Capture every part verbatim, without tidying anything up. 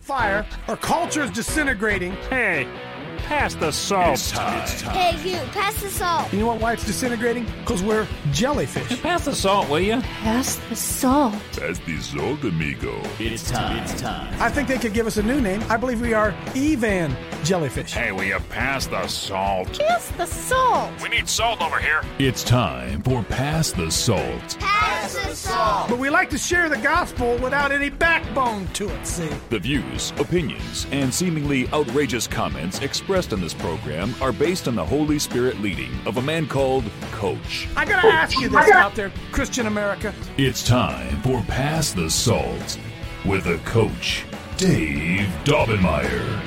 Fire, our culture is disintegrating. Hey, pass the salt. It's time. It's time. Hey, you, pass the salt. You know what, why it's disintegrating? Because we're jellyfish. Pass the salt, will you? Pass the salt. Pass the salt, amigo. It's time. It's time. I think they could give us a new name. I believe we are Evan Jellyfish. Hey, will you pass the salt? Pass the salt. We need salt over here. It's time for Pass the Salt. Pass the salt. But we like to share the gospel without any backbone to it, see? The views, opinions, and seemingly outrageous comments expressed in this program are based on the Holy Spirit leading of a man called Coach. I gotta ask you this out there, Christian America. It's time for Pass the Salt with a coach, Dave Daubenmire.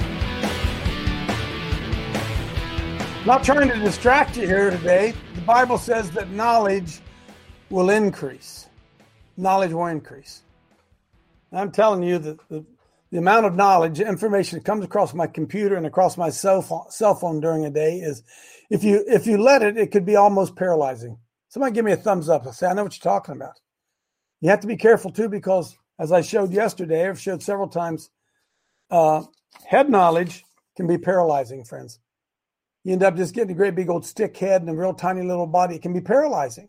Not trying to distract you here today. The Bible says that knowledge will increase. Knowledge will increase. I'm telling you that the, the amount of knowledge, information that comes across my computer and across my cell phone, cell phone during a day is, if you if you let it, it could be almost paralyzing. Somebody give me a thumbs up and say, I know what you're talking about. You have to be careful too, because as I showed yesterday, I've showed several times, uh, head knowledge can be paralyzing, friends. You end up just getting a great big old stick head and a real tiny little body. It can be paralyzing.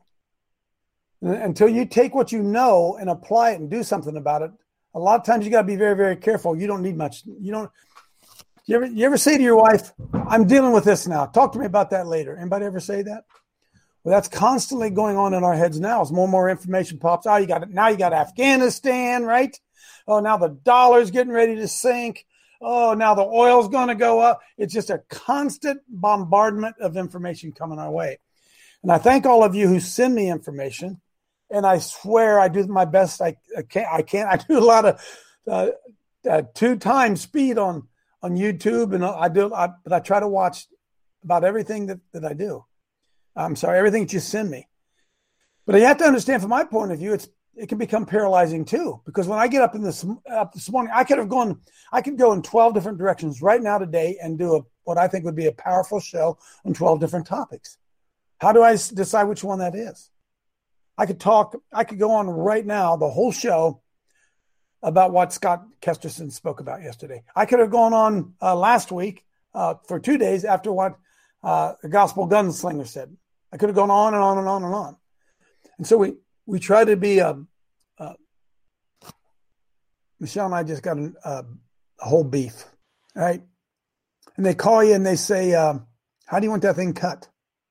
Until you take what you know and apply it and do something about it, a lot of times you got to be very, very careful. You don't need much. You don't. You ever, you ever say to your wife, I'm dealing with this now. Talk to me about that later. Anybody ever say that? Well, that's constantly going on in our heads now. As more and more information pops out, you got it. Now you got Afghanistan, right? Oh, now the dollar's getting ready to sink. Oh, now the oil's going to go up. It's just a constant bombardment of information coming our way. And I thank all of you who send me information. And I swear I do my best. I, I can't. I can't. I do a lot of uh, uh, two times speed on on YouTube, and I do. I, but I try to watch about everything that, that I do. I'm sorry, everything that you send me. But you have to understand, from my point of view, it's it can become paralyzing too. Because when I get up in this up this morning, I could have gone. I could go in twelve different directions right now today and do a what I think would be a powerful show on twelve different topics. How do I decide which one that is? I could talk, I could go on right now, the whole show, about what Scott Kesterson spoke about yesterday. I could have gone on uh, last week uh, for two days after what uh, the Gospel Gunslinger said. I could have gone on and on and on and on. And so we, we try to be, uh, uh, Michelle and I just got a, a, a whole beef, right? And they call you and they say, uh, how do you want that thing cut?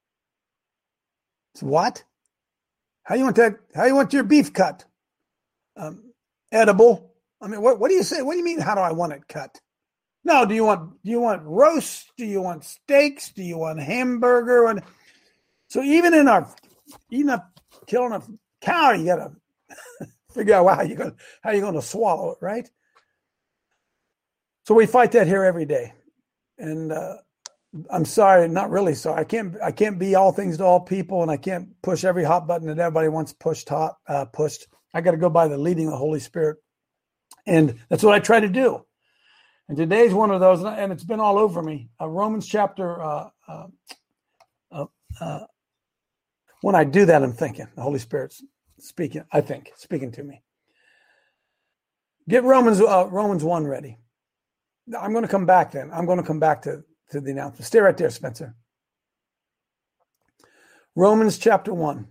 It's what? How you want that? How you want your beef cut? Um, edible. I mean, what, what do you say? What do you mean? How do I want it cut? No. Do you want? Do you want roast? Do you want steaks? Do you want hamburger? And so even in our eating up, killing a cow, you got to figure out how you going how you going to swallow it, right? So we fight that here every day, and. Uh, I'm sorry, not really sorry. I can't. I can't be all things to all people, and I can't push every hot button that everybody wants pushed. Hot uh, pushed. I got to go by the leading of the Holy Spirit, and that's what I try to do. And today's one of those, and it's been all over me. Uh, Romans chapter. Uh, uh, uh, uh, when I do that, I'm thinking the Holy Spirit's speaking. I think speaking to me. Get Romans uh, Romans one ready. I'm going to come back. Then I'm going to come back to. to the announcement. Stay right there, Spencer. Romans chapter one.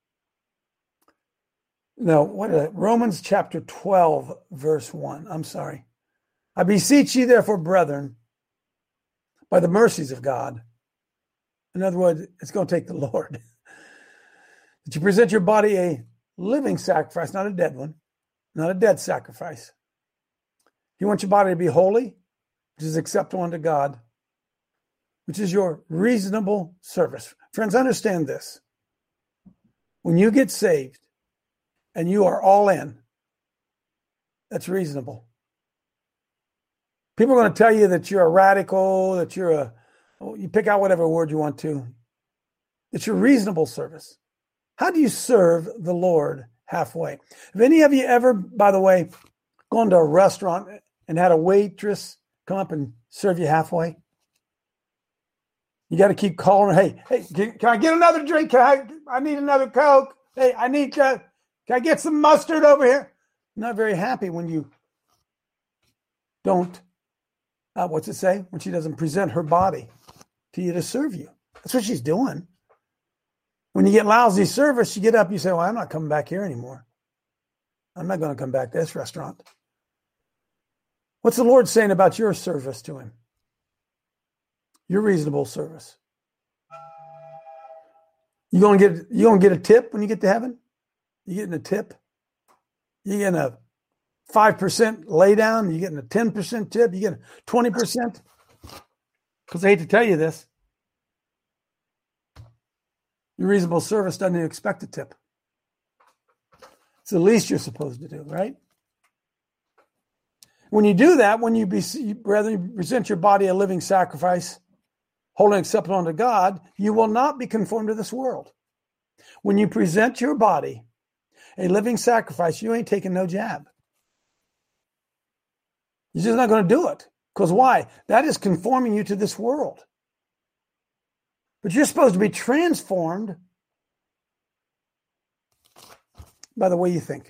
No, what is it? Romans chapter twelve, verse one. I'm sorry. I beseech you, therefore, brethren, by the mercies of God. In other words, it's going to take the Lord. That you present your body a living sacrifice, not a dead one, not a dead sacrifice. You want your body to be holy, which is acceptable unto God, which is your reasonable service. Friends, understand this. When you get saved and you are all in, that's reasonable. People are going to tell you that you're a radical, that you're a, you pick out whatever word you want to. It's your reasonable service. How do you serve the Lord halfway? Have any of you ever, by the way, gone to a restaurant and had a waitress come up and serve you halfway? You got to keep calling her. Hey, hey, can, can I get another drink? Can I, I need another Coke. Hey, I need to, can I get some mustard over here? I'm not very happy when you don't, uh, what's it say? When she doesn't present her body to you to serve you. That's what she's doing. When you get lousy service, you get up and you say, well, I'm not coming back here anymore. I'm not going to come back to this restaurant. What's the Lord saying about your service to him? Your reasonable service. You gonna get you gonna get a tip when you get to heaven? You getting a tip? You getting a five percent lay down? You getting a ten percent tip? You getting twenty percent? Because I hate to tell you this. Your reasonable service doesn't even expect a tip. It's the least you're supposed to do, right? When you do that, when you be, rather you present your body a living sacrifice, holy and acceptable unto God, you will not be conformed to this world. When you present your body a living sacrifice, you ain't taking no jab. You're just not going to do it. Because why? That is conforming you to this world. But you're supposed to be transformed by the way you think.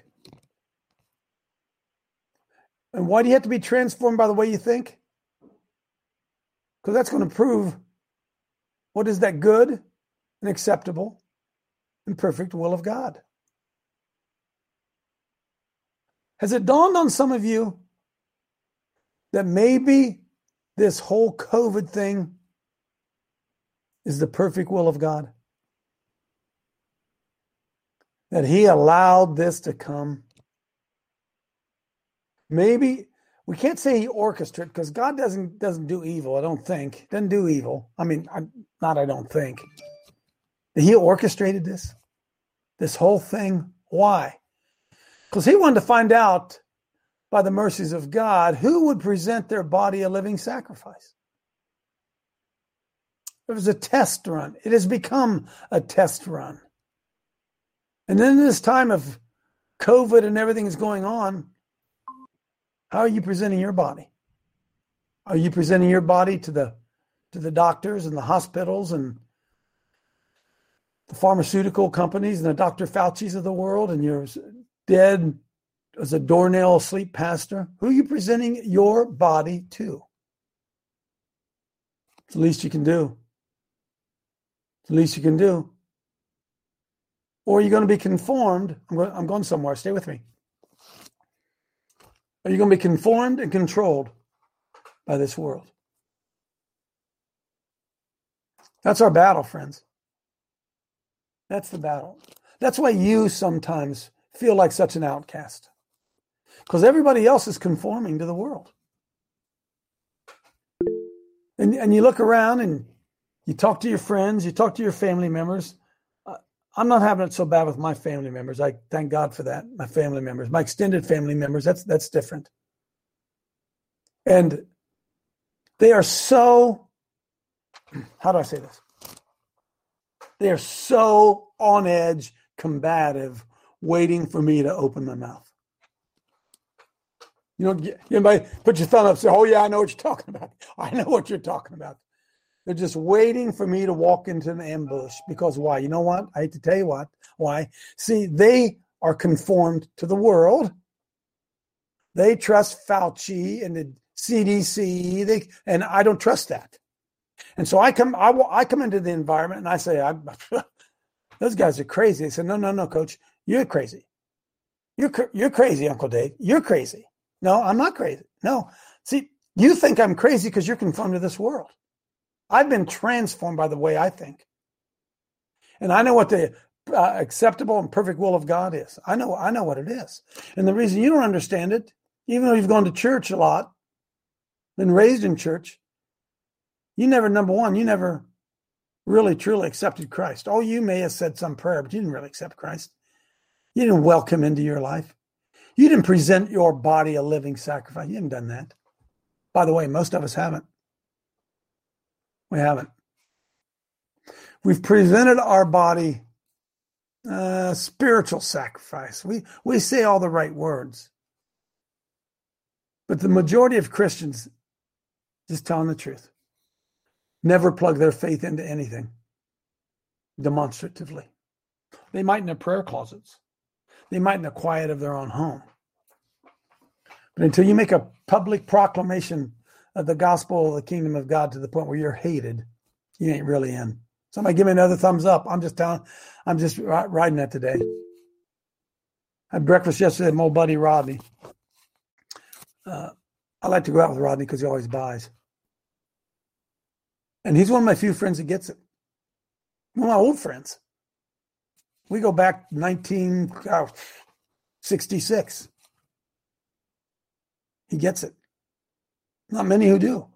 And why do you have to be transformed by the way you think? Because that's going to prove what is that good and acceptable and perfect will of God. Has it dawned on some of you that maybe this whole COVID thing is the perfect will of God? That he allowed this to come? Maybe we can't say he orchestrated, because God doesn't doesn't do evil. I don't think doesn't do evil. I mean, I'm, not I don't think. He orchestrated this, this whole thing. Why? Because he wanted to find out, by the mercies of God, who would present their body a living sacrifice. It was a test run. It has become a test run. And then in this time of COVID and everything is going on, how are you presenting your body? Are you presenting your body to the to the doctors and the hospitals and the pharmaceutical companies and the Doctor Fauci's of the world, and you're dead as a doornail asleep pastor? Who are you presenting your body to? It's the least you can do. It's the least you can do. Or are you going to be conformed? I'm going, I'm going somewhere. Stay with me. Are you going to be conformed and controlled by this world? That's our battle, friends. That's the battle. That's why you sometimes feel like such an outcast. Because everybody else is conforming to the world. And, and you look around and you talk to your friends, you talk to your family members. I'm not having it so bad with my family members. I thank God for that. My family members, my extended family members, that's that's different. And they are so, how do I say this? They are so on edge, combative, waiting for me to open my mouth. You know, anybody put your thumb up and say, oh yeah, I know what you're talking about. I know what you're talking about. They're just waiting for me to walk into an ambush. Because why? You know what? I hate to tell you what. Why? See, they are conformed to the world. They trust Fauci and the C D C. They, and I don't trust that. And so I come I, I come into the environment and I say, I, those guys are crazy. They said, no, no, no, coach. You're crazy. You're, you're crazy, Uncle Dave. You're crazy. No, I'm not crazy. No. See, you think I'm crazy because you're conformed to this world. I've been transformed by the way I think. And I know what the uh, acceptable and perfect will of God is. I know, I know what it is. And the reason you don't understand it, even though you've gone to church a lot, been raised in church, you never, number one, you never really truly accepted Christ. Oh, you may have said some prayer, but you didn't really accept Christ. You didn't welcome into your life. You didn't present your body a living sacrifice. You haven't done that. By the way, most of us haven't. We haven't. We've presented our body a spiritual sacrifice. We, we say all the right words. But the majority of Christians, just telling the truth, never plug their faith into anything demonstratively. They might in their prayer closets. They might in the quiet of their own home. But until you make a public proclamation of the gospel of the kingdom of God to the point where you're hated, you ain't really in. Somebody give me another thumbs up. I'm just down. I'm just riding that today. I had breakfast yesterday with my old buddy Rodney. Uh, I like to go out with Rodney because he always buys. And he's one of my few friends that gets it. One of my old friends. We go back nineteen sixty-six. He gets it. Not many who do.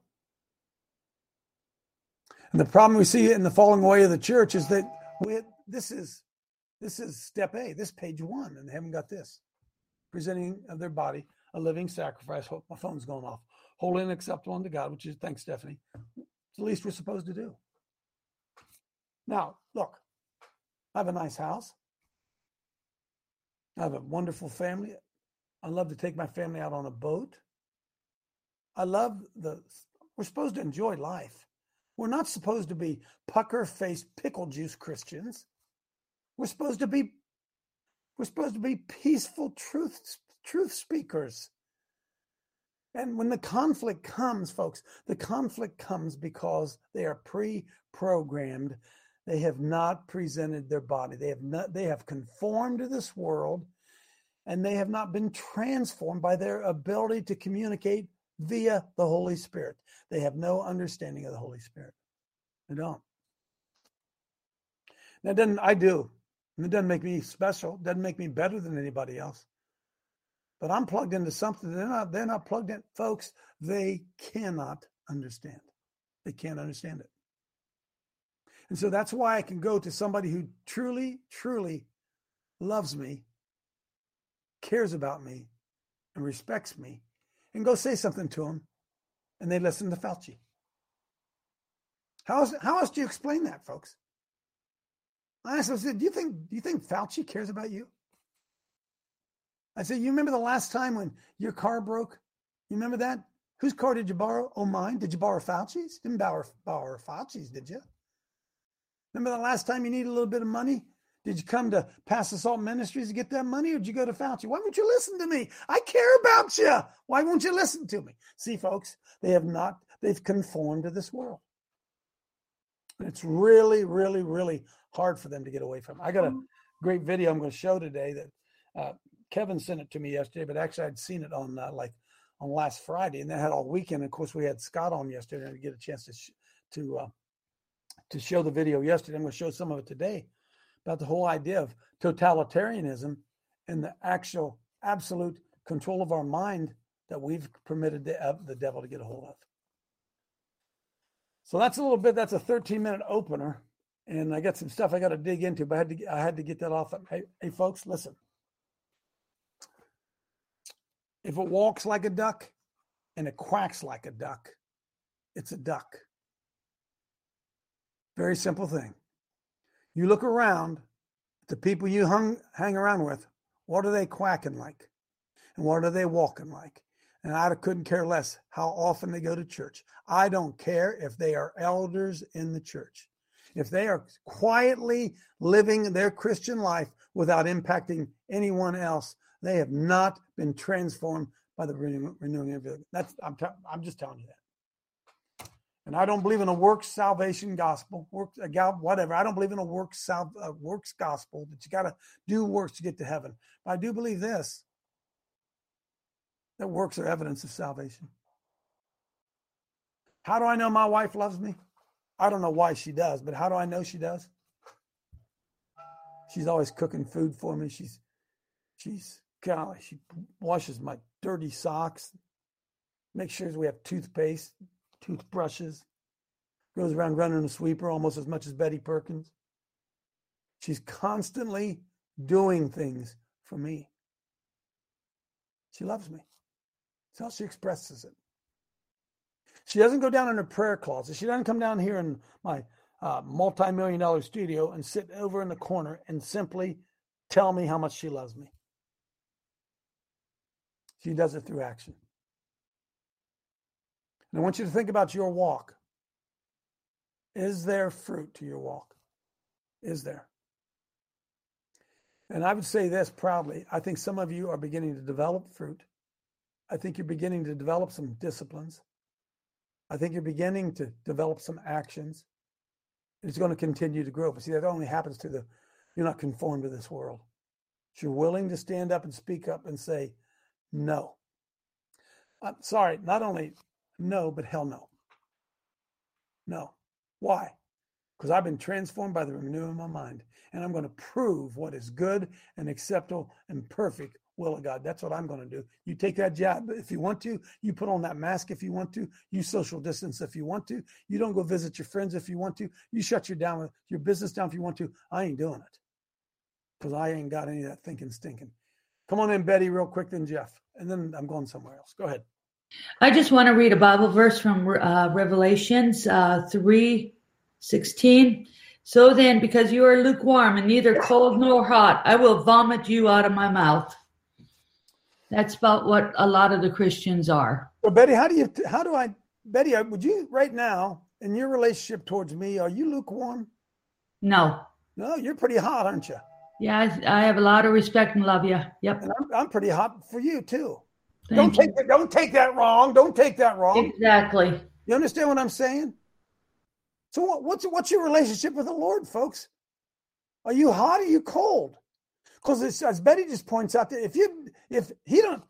And the problem we see in the falling away of the church is that we, this is this is step A. This is page one, and they haven't got this. Presenting of their body a living sacrifice. Hope my phone's going off. Holy and acceptable unto God, which is, thanks, Stephanie. It's the least we're supposed to do. Now, look, I have a nice house. I have a wonderful family. I love to take my family out on a boat. I love the, we're supposed to enjoy life. We're not supposed to be pucker-faced pickle juice Christians. We're supposed to be, we're supposed to be peaceful truth, truth speakers. And when the conflict comes, folks, the conflict comes because they are pre-programmed. They have not presented their body. They have not, they have conformed to this world, and they have not been transformed by their ability to communicate via the Holy Spirit. They have no understanding of the Holy Spirit. They don't. That doesn't, I do. And it doesn't make me special. It doesn't make me better than anybody else. But I'm plugged into something. They're not, they're not plugged in. Folks, they cannot understand. They can't understand it. And so that's why I can go to somebody who truly, truly loves me, cares about me, and respects me, and go say something to them, and they listen to Fauci. How else, how else do you explain that, folks? I asked them, do you think, do you think Fauci cares about you? I said, you remember the last time when your car broke? You remember that? Whose car did you borrow? Oh, mine. Did you borrow Fauci's? Didn't borrow, borrow Fauci's, did you? Remember the last time you needed a little bit of money? Did you come to Pass the Salt Ministries to get that money, or did you go to Fauci? Why won't you listen to me? I care about you. Why won't you listen to me? See, folks, they have not, they've conformed to this world. And it's really, really, really hard for them to get away from. I got a great video I'm going to show today that uh, Kevin sent it to me yesterday, but actually I'd seen it on uh, like on last Friday, and they had all weekend. Of course, we had Scott on yesterday, and I get a chance to sh- to uh, to show the video yesterday. I'm going to show some of it today about the whole idea of totalitarianism and the actual absolute control of our mind that we've permitted the, uh, the devil to get a hold of. So that's a little bit. That's a thirteen minute opener, and I got some stuff I got to dig into, but I had to I had to get that off. Hey, hey folks, listen. If it walks like a duck and it quacks like a duck, it's a duck. Very simple thing. You look around at the people you hung, hang around with, what are they quacking like? And what are they walking like? And I couldn't care less how often they go to church. I don't care if they are elders in the church. If they are quietly living their Christian life without impacting anyone else, they have not been transformed by the renewing of the. That's I'm t- I'm just telling you that. And I don't believe in a works salvation gospel, works whatever. I don't believe in a works sal- uh, works gospel that you got to do works to get to heaven. But I do believe this: that works are evidence of salvation. How do I know my wife loves me? I don't know why she does, but how do I know she does? She's always cooking food for me. She's she's golly, she washes my dirty socks, makes sure we have toothpaste, toothbrushes, goes around running a sweeper almost as much as Betty Perkins. She's constantly doing things for me. She loves me. That's how she expresses it. She doesn't go down in her prayer closet. She doesn't come down here in my uh, multi-million dollar studio and sit over in the corner and simply tell me how much she loves me. She does it through action. And I want you to think about your walk. Is there fruit to your walk? Is there? And I would say this proudly. I think some of you are beginning to develop fruit. I think you're beginning to develop some disciplines. I think you're beginning to develop some actions. It's going to continue to grow. But see, that only happens to the, you're not conformed to this world. If you're willing to stand up and speak up and say, no. I'm sorry, not only no, but hell no. No. Why? Because I've been transformed by the renewing of my mind. And I'm going to prove what is good and acceptable and perfect will of God. That's what I'm going to do. You take that jab if you want to. You put on that mask if you want to. You social distance if you want to. You don't go visit your friends if you want to. You shut your down your business down if you want to. I ain't doing it because I ain't got any of that thinking stinking. Come on in, Betty, real quick, then Jeff. And then I'm going somewhere else. Go ahead. I just want to read a Bible verse from uh, Revelations uh, three sixteen. So then, because you are lukewarm and neither cold nor hot, I will vomit you out of my mouth. That's about what a lot of the Christians are. Well, Betty, how do you, how do I, Betty, would you right now in your relationship towards me, are you lukewarm? No. No, you're pretty hot, aren't you? Yeah, I, I have a lot of respect and love you. Yep. And I'm, I'm pretty hot for you too. Thank don't you. take that, don't take that wrong. Don't take that wrong. Exactly. You understand what I'm saying? So what, what's what's your relationship with the Lord, folks? Are you hot or are you cold? Because as Betty just points out, that if you if he don't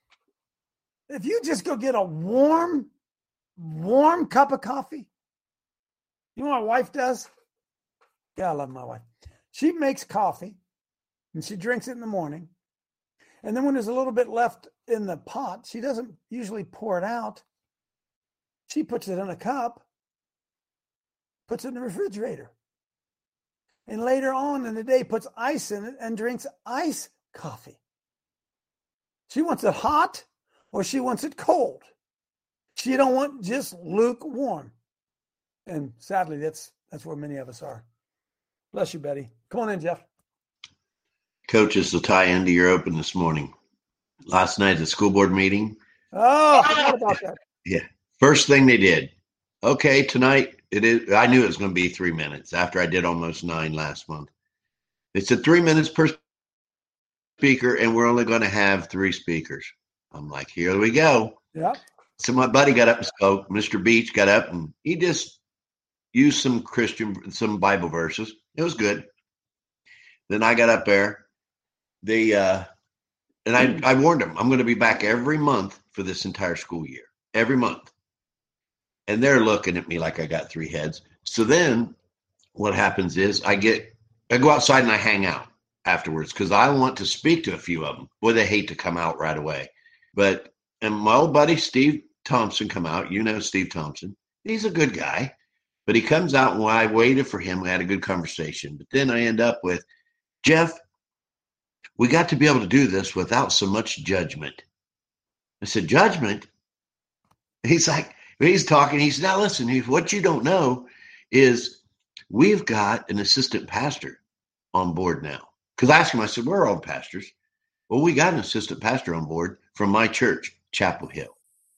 if you just go get a warm, warm cup of coffee, you know what my wife does? Yeah, I love my wife. She makes coffee and she drinks it in the morning. And then when there's a little bit left in the pot, she doesn't usually pour it out. She puts it in a cup, puts it in the refrigerator. And later on in the day, puts ice in it and drinks iced coffee. She wants it hot or she wants it cold. She don't want just lukewarm. And sadly, that's that's where many of us are. Bless you, Betty. Come on in, Jeff. Coaches, to tie into your open this morning. Last night at the school board meeting. Oh, I forgot about that. Yeah. First thing they did. Okay, tonight it is. I knew it was going to be three minutes after I did almost nine last month. They said three minutes per speaker, and we're only going to have three speakers. I'm like, here we go. Yeah. So my buddy got up and spoke. Mister Beach got up and he just used some Christian, some Bible verses. It was good. Then I got up there. They uh, and I, I warned them, I'm going to be back every month for this entire school year, every month. And they're looking at me like I got three heads. So then what happens is I get, I go outside and I hang out afterwards because I want to speak to a few of them. Boy, they hate to come out right away. But, and my old buddy, Steve Thompson, come out. You know Steve Thompson. He's a good guy. But he comes out and I waited for him. We had a good conversation. But then I end up with, Jeff, we got to be able to do this without so much judgment. I said, judgment? He's like, he's talking. He said, now listen, he, what you don't know is we've got an assistant pastor on board now. Because I asked him, I said, we're all pastors. Well, we got an assistant pastor on board from my church, Chapel Hill.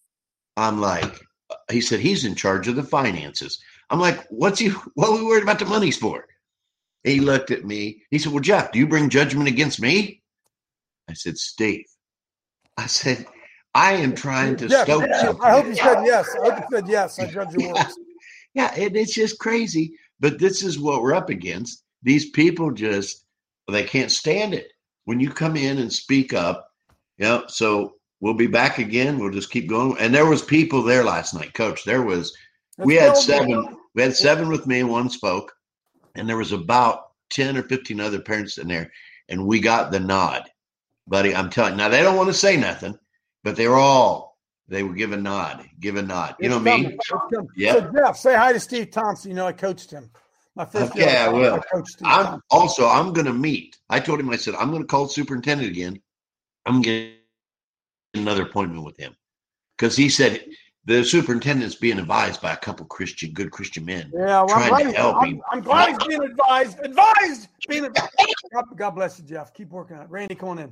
I'm like, he said, he's in charge of the finances. I'm like, what's he, what are we worried about the monies for? He looked at me. He said, well, Jeff, do you bring judgment against me? I said, Steve. I said, I am trying to Jeff, stoke Jeff, something. I hope you said yes. I hope you said yes. I judge your Yeah, words. yeah it, it's just crazy. But this is what we're up against. These people just, they can't stand it. When you come in and speak up, you know, so we'll be back again. We'll just keep going. And there was people there last night, Coach. There was, Let's we had go, seven, man. we had seven with me and one spoke. And there was about ten or fifteen other parents in there. And we got the nod, buddy. I'm telling you. Now, they don't want to say nothing, but they were all, they were giving nod, giving nod. You know It's me? coming. It's coming. Yeah. So Jeff, say hi to Steve Thompson. You know, I coached him. My first Okay, year, I will. I coached Steve I'm Thompson. also, I'm going to meet. I told him, I said, I'm going to call the superintendent again. I'm going to get another appointment with him. Because he said the superintendent's being advised by a couple Christian, good Christian men. Yeah, well, trying I'm, to glad, help I'm, him. I'm glad he's being advised. Advised! Being advised. God, God bless you, Jeff. Keep working on it. Randy, come on in.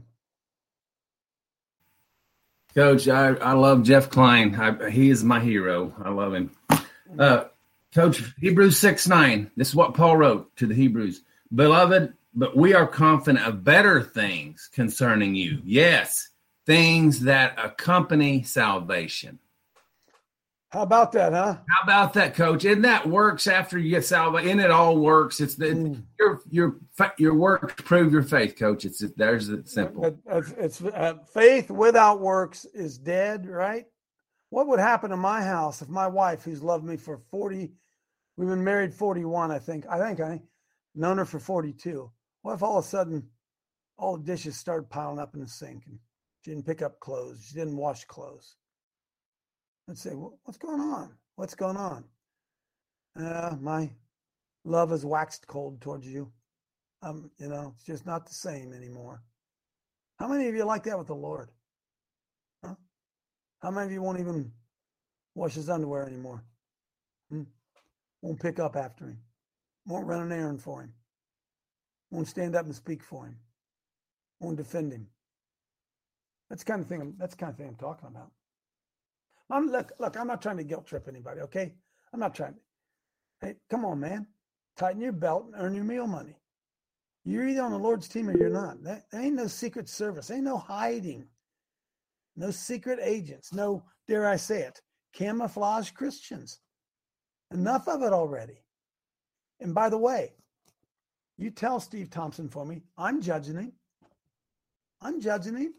Coach, I, I love Jeff Klein. I, he is my hero. I love him. Uh, Coach, Hebrews six nine. This is what Paul wrote to the Hebrews. Beloved, but we are confident of better things concerning you. Yes, things that accompany salvation. How about that, huh? How about that, Coach? And that works after you get salvation. And it all works. It's the mm. your your your work to prove your faith, Coach. It's there's the simple. It's, it's uh, faith without works is dead, right? What would happen in my house if my wife, who's loved me for forty, we've been married forty-one, I think. I think I known her for forty-two. What if all of a sudden all the dishes started piling up in the sink and she didn't pick up clothes, she didn't wash clothes? I'd say, well, what's going on? What's going on? Uh, my love has waxed cold towards you. Um, you know, it's just not the same anymore. How many of you are like that with the Lord? Huh? How many of you won't even wash his underwear anymore? Hmm? Won't pick up after him. Won't run an errand for him. Won't stand up and speak for him. Won't defend him. That's the kind of thing. That's the kind of thing I'm talking about. I'm look, look, I'm not trying to guilt trip anybody, okay? I'm not trying to. Hey, come on, man. Tighten your belt and earn your meal money. You're either on the Lord's team or you're not. That, there ain't no secret service. Ain't no hiding. No secret agents. No, dare I say it, camouflage Christians. Enough of it already. And by the way, you tell Steve Thompson for me, I'm judging him. I'm judging him.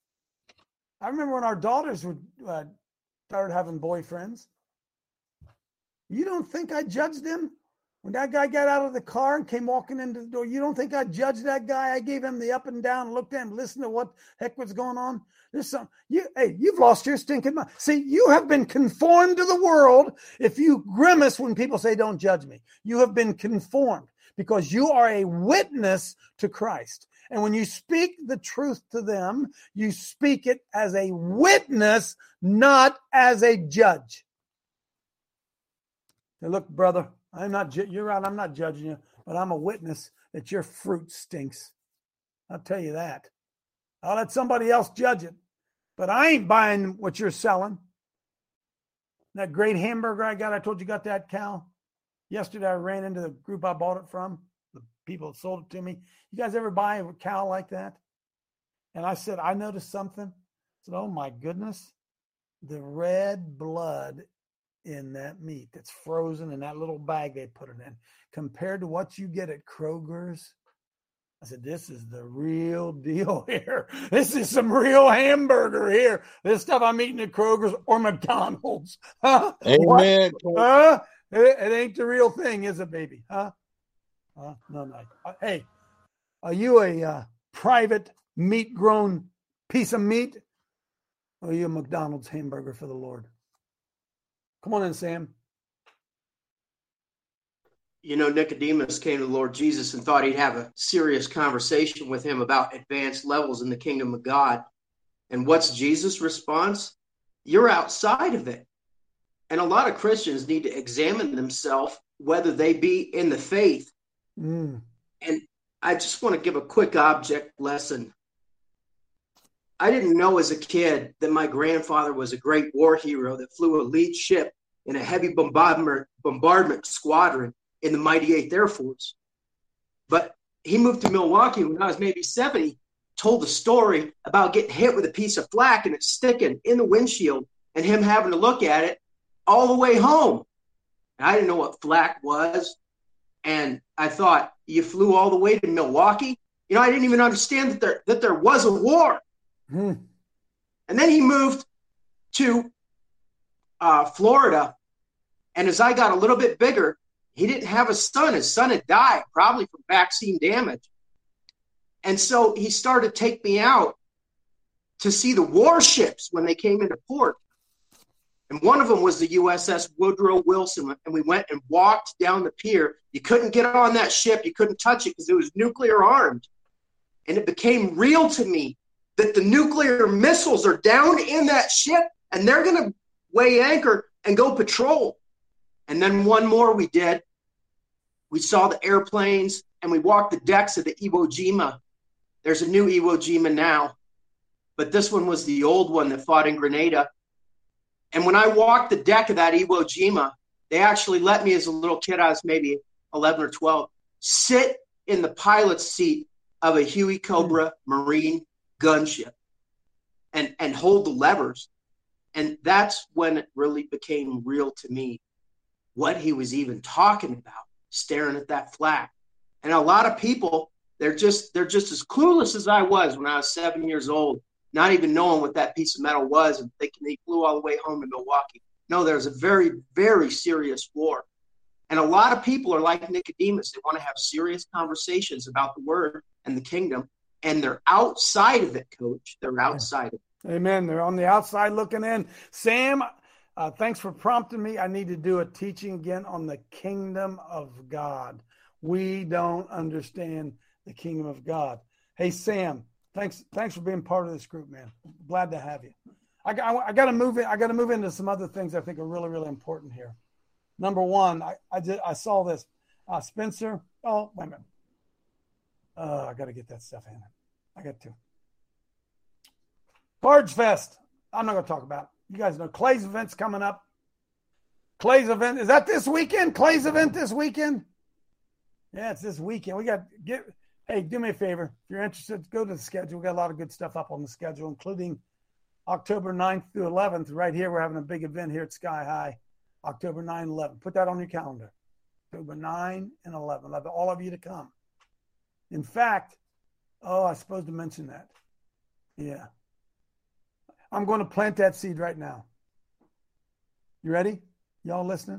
I remember when our daughters would uh, started having boyfriends. You don't think I judged them? When that guy got out of the car and came walking into the door, you don't think I judged that guy? I gave him the up and down, looked at him, listened to what heck was going on. There's some, you, hey, you've lost your stinking mind. See, you have been conformed to the world. If you grimace when people say, don't judge me, you have been conformed because you are a witness to Christ. And when you speak the truth to them, you speak it as a witness, not as a judge. Now, look, brother, I'm not, you're right, I'm not judging you, but I'm a witness that your fruit stinks. I'll tell you that. I'll let somebody else judge it, but I ain't buying what you're selling. That great hamburger I got, I told you got that, Cal. Yesterday, I ran into the group I bought it from. The people that sold it to me. You guys ever buy a cow like that? And I said, I noticed something. I said, oh my goodness, the red blood in that meat that's frozen in that little bag they put it in, compared to what you get at Kroger's. I said, this is the real deal here. This is some real hamburger here. This stuff I'm eating at Kroger's or McDonald's. Huh? Amen. Huh? It, it ain't the real thing, is it, baby? Huh? Uh, no, no. Uh, hey, are you a uh, private meat-grown piece of meat, or are you a McDonald's hamburger for the Lord? Come on in, Sam. You know, Nicodemus came to the Lord Jesus and thought he'd have a serious conversation with him about advanced levels in the kingdom of God. And what's Jesus' response? You're outside of it. And a lot of Christians need to examine themselves, whether they be in the faith. Mm. And I just want to give a quick object lesson. I didn't know as a kid that my grandfather was a great war hero that flew a lead ship in a heavy bombardment, bombardment squadron in the mighty eighth Air Force. But he moved to Milwaukee when I was maybe seventy, told a story about getting hit with a piece of flak and it sticking in the windshield and him having to look at it all the way home. And I didn't know what flak was. And I thought, you flew all the way to Milwaukee? You know, I didn't even understand that there that there was a war. Hmm. And then he moved to uh, Florida. And as I got a little bit bigger, he didn't have a son. His son had died, probably from vaccine damage. And so he started to take me out to see the warships when they came into port. And one of them was the U S S Woodrow Wilson. And we went and walked down the pier. You couldn't get on that ship. You couldn't touch it because it was nuclear armed. And it became real to me that the nuclear missiles are down in that ship and they're going to weigh anchor and go patrol. And then one more we did. We saw the airplanes and we walked the decks of the Iwo Jima. There's a new Iwo Jima now, but this one was the old one that fought in Grenada. And when I walked the deck of that Iwo Jima, they actually let me, as a little kid, I was maybe eleven or twelve, sit in the pilot's seat of a Huey Cobra Marine gunship. and, and hold the levers. And that's when it really became real to me, what he was even talking about, staring at that flag. And a lot of people, they're just they're just as clueless as I was when I was seven years old, not even knowing what that piece of metal was and thinking they flew all the way home to Milwaukee. No, there's a very, very serious war. And a lot of people are like Nicodemus. They want to have serious conversations about the word and the kingdom, and they're outside of it, Coach. They're outside of it. Amen. They're on the outside looking in. Sam, uh, thanks for prompting me. I need to do a teaching again on the kingdom of God. We don't understand the kingdom of God. Hey, Sam, thanks Thanks for being part of this group, man. Glad to have you. I, I, I got to move in. I got to move into some other things I think are really, really important here. Number one, I I, did, I saw this. Uh, Spencer. Oh, wait a minute. Uh, I got to get that stuff in. I got to. Barge Fest. I'm not going to talk about it. You guys know Clay's event's coming up. Clay's event. Is that this weekend? Clay's event this weekend? Yeah, it's this weekend. We got get. Hey, do me a favor. If you're interested, go to the schedule. We got a lot of good stuff up on the schedule, including October ninth through eleventh. Right here, we're having a big event here at Sky High. October ninth, eleven. Put that on your calendar. October ninth and eleven. I'd love all of you to come. In fact, oh, I was supposed to mention that. Yeah. I'm going to plant that seed right now. You ready? Y'all listening?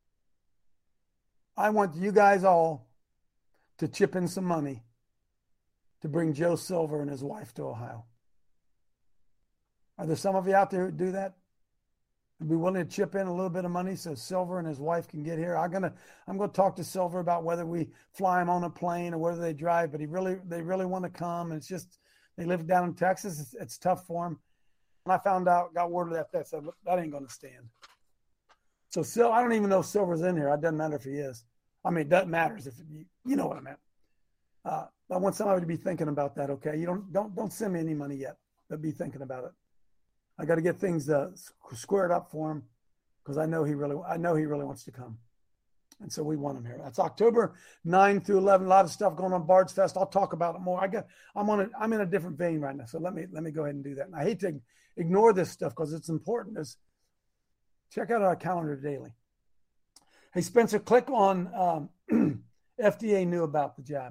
I want you guys all to chip in some money to bring Joe Silver and his wife to Ohio. Are there some of you out there who do that? Would be willing to chip in a little bit of money so Silver and his wife can get here? I'm gonna I'm gonna talk to Silver about whether we fly him on a plane or whether they drive, but he really they really want to come. And it's just they live down in Texas. It's, it's tough for him. And I found out, got word of that, that said that ain't gonna stand. So Sil, I don't even know if Silver's in here. It doesn't matter if he is. I mean, it doesn't matter if you, you know what I meant. Uh, I want somebody to be thinking about that. Okay, you don't don't don't send me any money yet, but be thinking about it. I got to get things uh, squared up for him because I know he really I know he really wants to come, and so we want him here. That's October ninth through eleven. A lot of stuff going on Bards Fest. I'll talk about it more. I got I'm on a, I'm in a different vein right now, so let me let me go ahead and do that. And I hate to ignore this stuff because it's important. Is check out our calendar daily. Hey, Spencer, click on um, F D A knew about the jab.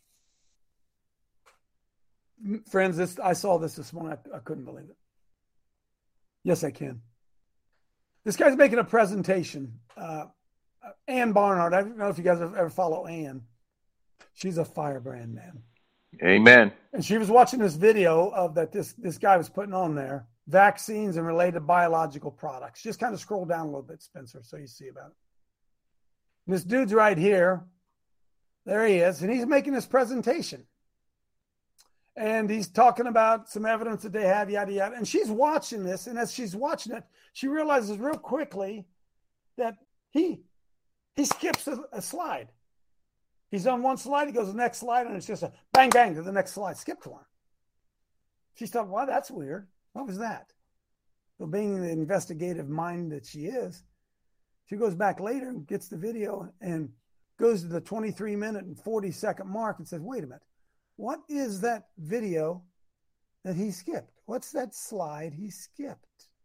Friends, this I saw this this morning. I, I couldn't believe it. Yes, I can. This guy's making a presentation. Uh, Ann Barnhart. I don't know if you guys ever follow Ann. She's a firebrand, man. Amen. And she was watching this video of that this this guy was putting on there. Vaccines and related biological products. Just kind of scroll down a little bit, Spencer, so you see about it. And this dude's right here. There he is. And he's making this presentation. And he's talking about some evidence that they have, yada, yada. And she's watching this. And as she's watching it, she realizes real quickly that he he skips a, a slide. He's on one slide. He goes to the next slide. And it's just a bang, bang to the next slide. Skipped one. She's thought, well, that's weird. What was that? So being the investigative mind that she is, she goes back later and gets the video and goes to the twenty-three minute and forty second mark and says, wait a minute. What is that video that he skipped? What's that slide he skipped?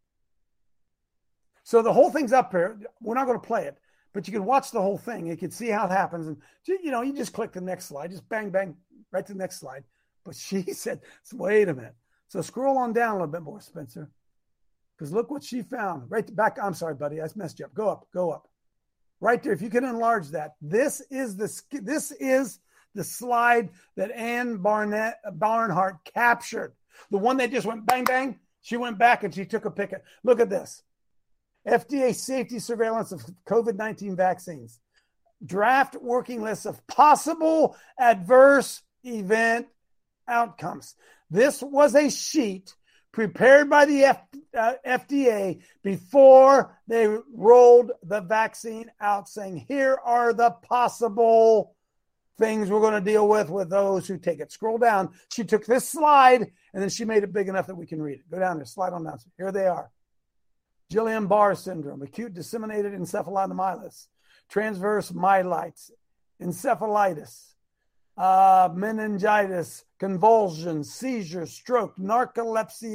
So the whole thing's up here. We're not going to play it, but you can watch the whole thing. You can see how it happens. And, you know, you just click the next slide. Just bang, bang, right to the next slide. But she said, wait a minute. So scroll on down a little bit more, Spencer. Because look what she found. Right back. I'm sorry, buddy. I messed you up. Go up. Go up. Right there. If you can enlarge that. This is the this is the slide that Ann Barnett, Barnhart captured. The one that just went bang, bang. She went back and she took a pic. Look at this. F D A safety surveillance of COVID nineteen vaccines. Draft working list of possible adverse event outcomes. This was a sheet prepared by the F, uh, F D A before they rolled the vaccine out, saying, here are the possible things we're going to deal with with those who take it. Scroll down. She took this slide, and then she made it big enough that we can read it. Go down there. Slide on down. Here they are. Guillain-Barré syndrome, acute disseminated encephalitis, transverse myelitis, encephalitis, uh, meningitis, convulsions, seizures, stroke, narcolepsy, and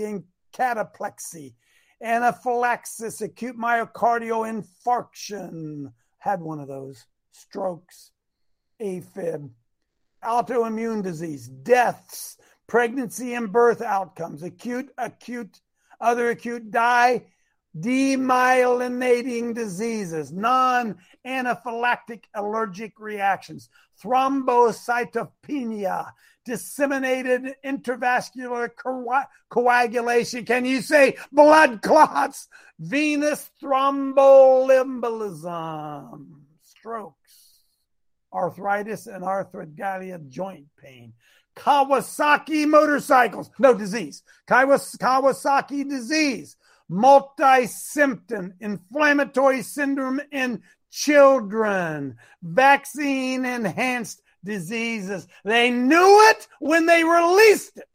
cataplexy, anaphylaxis, acute myocardial infarction, had one of those, strokes, AFib, autoimmune disease, deaths, pregnancy and birth outcomes, acute, acute, other acute die, demyelinating diseases, non-anaphylactic allergic reactions, thrombocytopenia, disseminated intravascular co- coagulation. Can you say blood clots? Venous thromboembolism, strokes, arthritis and arthralgia joint pain, Kawasaki motorcycles, no disease, Kawasaki disease, multi-symptom inflammatory syndrome in children, vaccine-enhanced diseases. They knew it when they released it.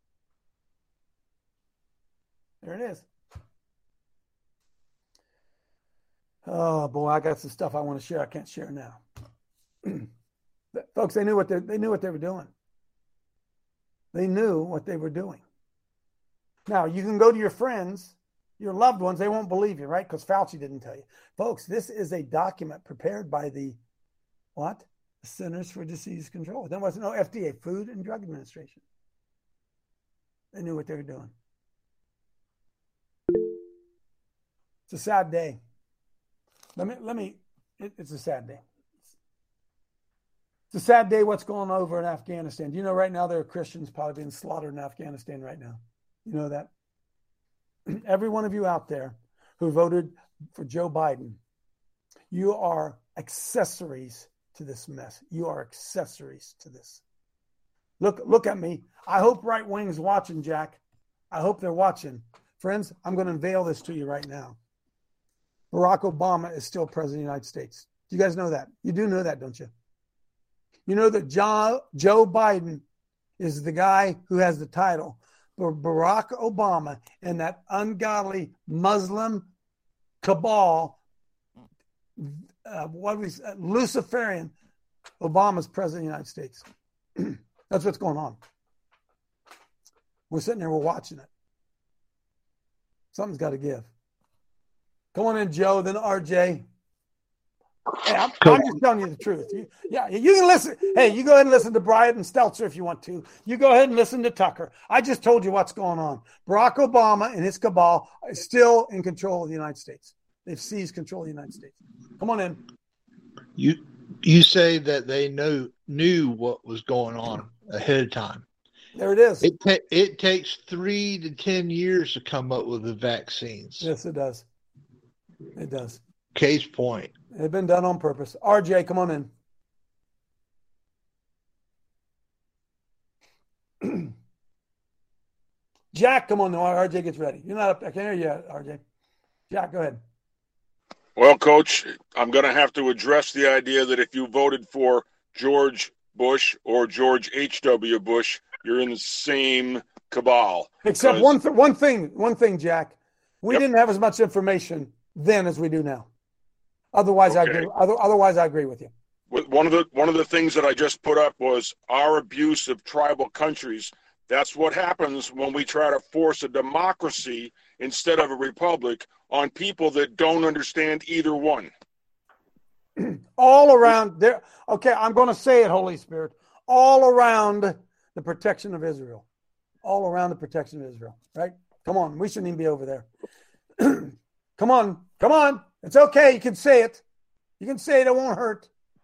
There it is. Oh boy, I got some stuff I want to share. I can't share now. Folks, they knew what they they knew what they were doing. They knew what they were doing. Now you can go to your friends, your loved ones. They won't believe you, right? Because Fauci didn't tell you, folks. This is a document prepared by the what? The Centers for Disease Control. There was no F D A, Food and Drug Administration. They knew what they were doing. It's a sad day. Let me, let me, it, it's a sad day. It's a sad day what's going on over in Afghanistan. Do you know right now there are Christians probably being slaughtered in Afghanistan right now? You know that? Every one of you out there who voted for Joe Biden, you are accessories to this mess. You are accessories to this. Look, look at me. I hope right wing's watching, Jack. I hope they're watching. Friends, I'm going to unveil this to you right now. Barack Obama is still president of the United States. Do you guys know that? You do know that, don't you? You know that Joe, Joe Biden is the guy who has the title. But Barack Obama and that ungodly Muslim cabal, uh, what was uh, Luciferian, Obama's president of the United States. That's what's going on. We're sitting there, we're watching it. Something's got to give. Come on in, Joe, then R J. Hey, I'm, I'm just telling you the truth. You, yeah, you can listen. Hey, you go ahead and listen to Brian Stelter if you want to. You go ahead and listen to Tucker. I just told you what's going on. Barack Obama and his cabal are still in control of the United States. They've seized control of the United States. Come on in. You you say that they know knew what was going on ahead of time. There it is. It ta- it takes three to ten years to come up with the vaccines. Yes, it does. It does. Case point. They've been done on purpose. R J, come on in. Jack, come on. No, R J gets ready. You're not up there. I can't hear you yet, R J. Jack, go ahead. Well, Coach, I'm going to have to address the idea that if you voted for George Bush or George H W. Bush, you're in the same cabal. Except because... one th- one thing, one thing, Jack. We Yep. didn't have as much information then as we do now. Otherwise, I Okay. agree. Other, otherwise, I agree with you. One of the one of the things that I just put up was our abuse of tribal countries. That's what happens when we try to force a democracy instead of a republic on people that don't understand either one. All around there. Okay, I'm going to say it, Holy Spirit. All around the protection of Israel. All around the protection of Israel. Right? Come on. We shouldn't even be over there. Come on. Come on. It's okay. You can say it. You can say it. It won't hurt.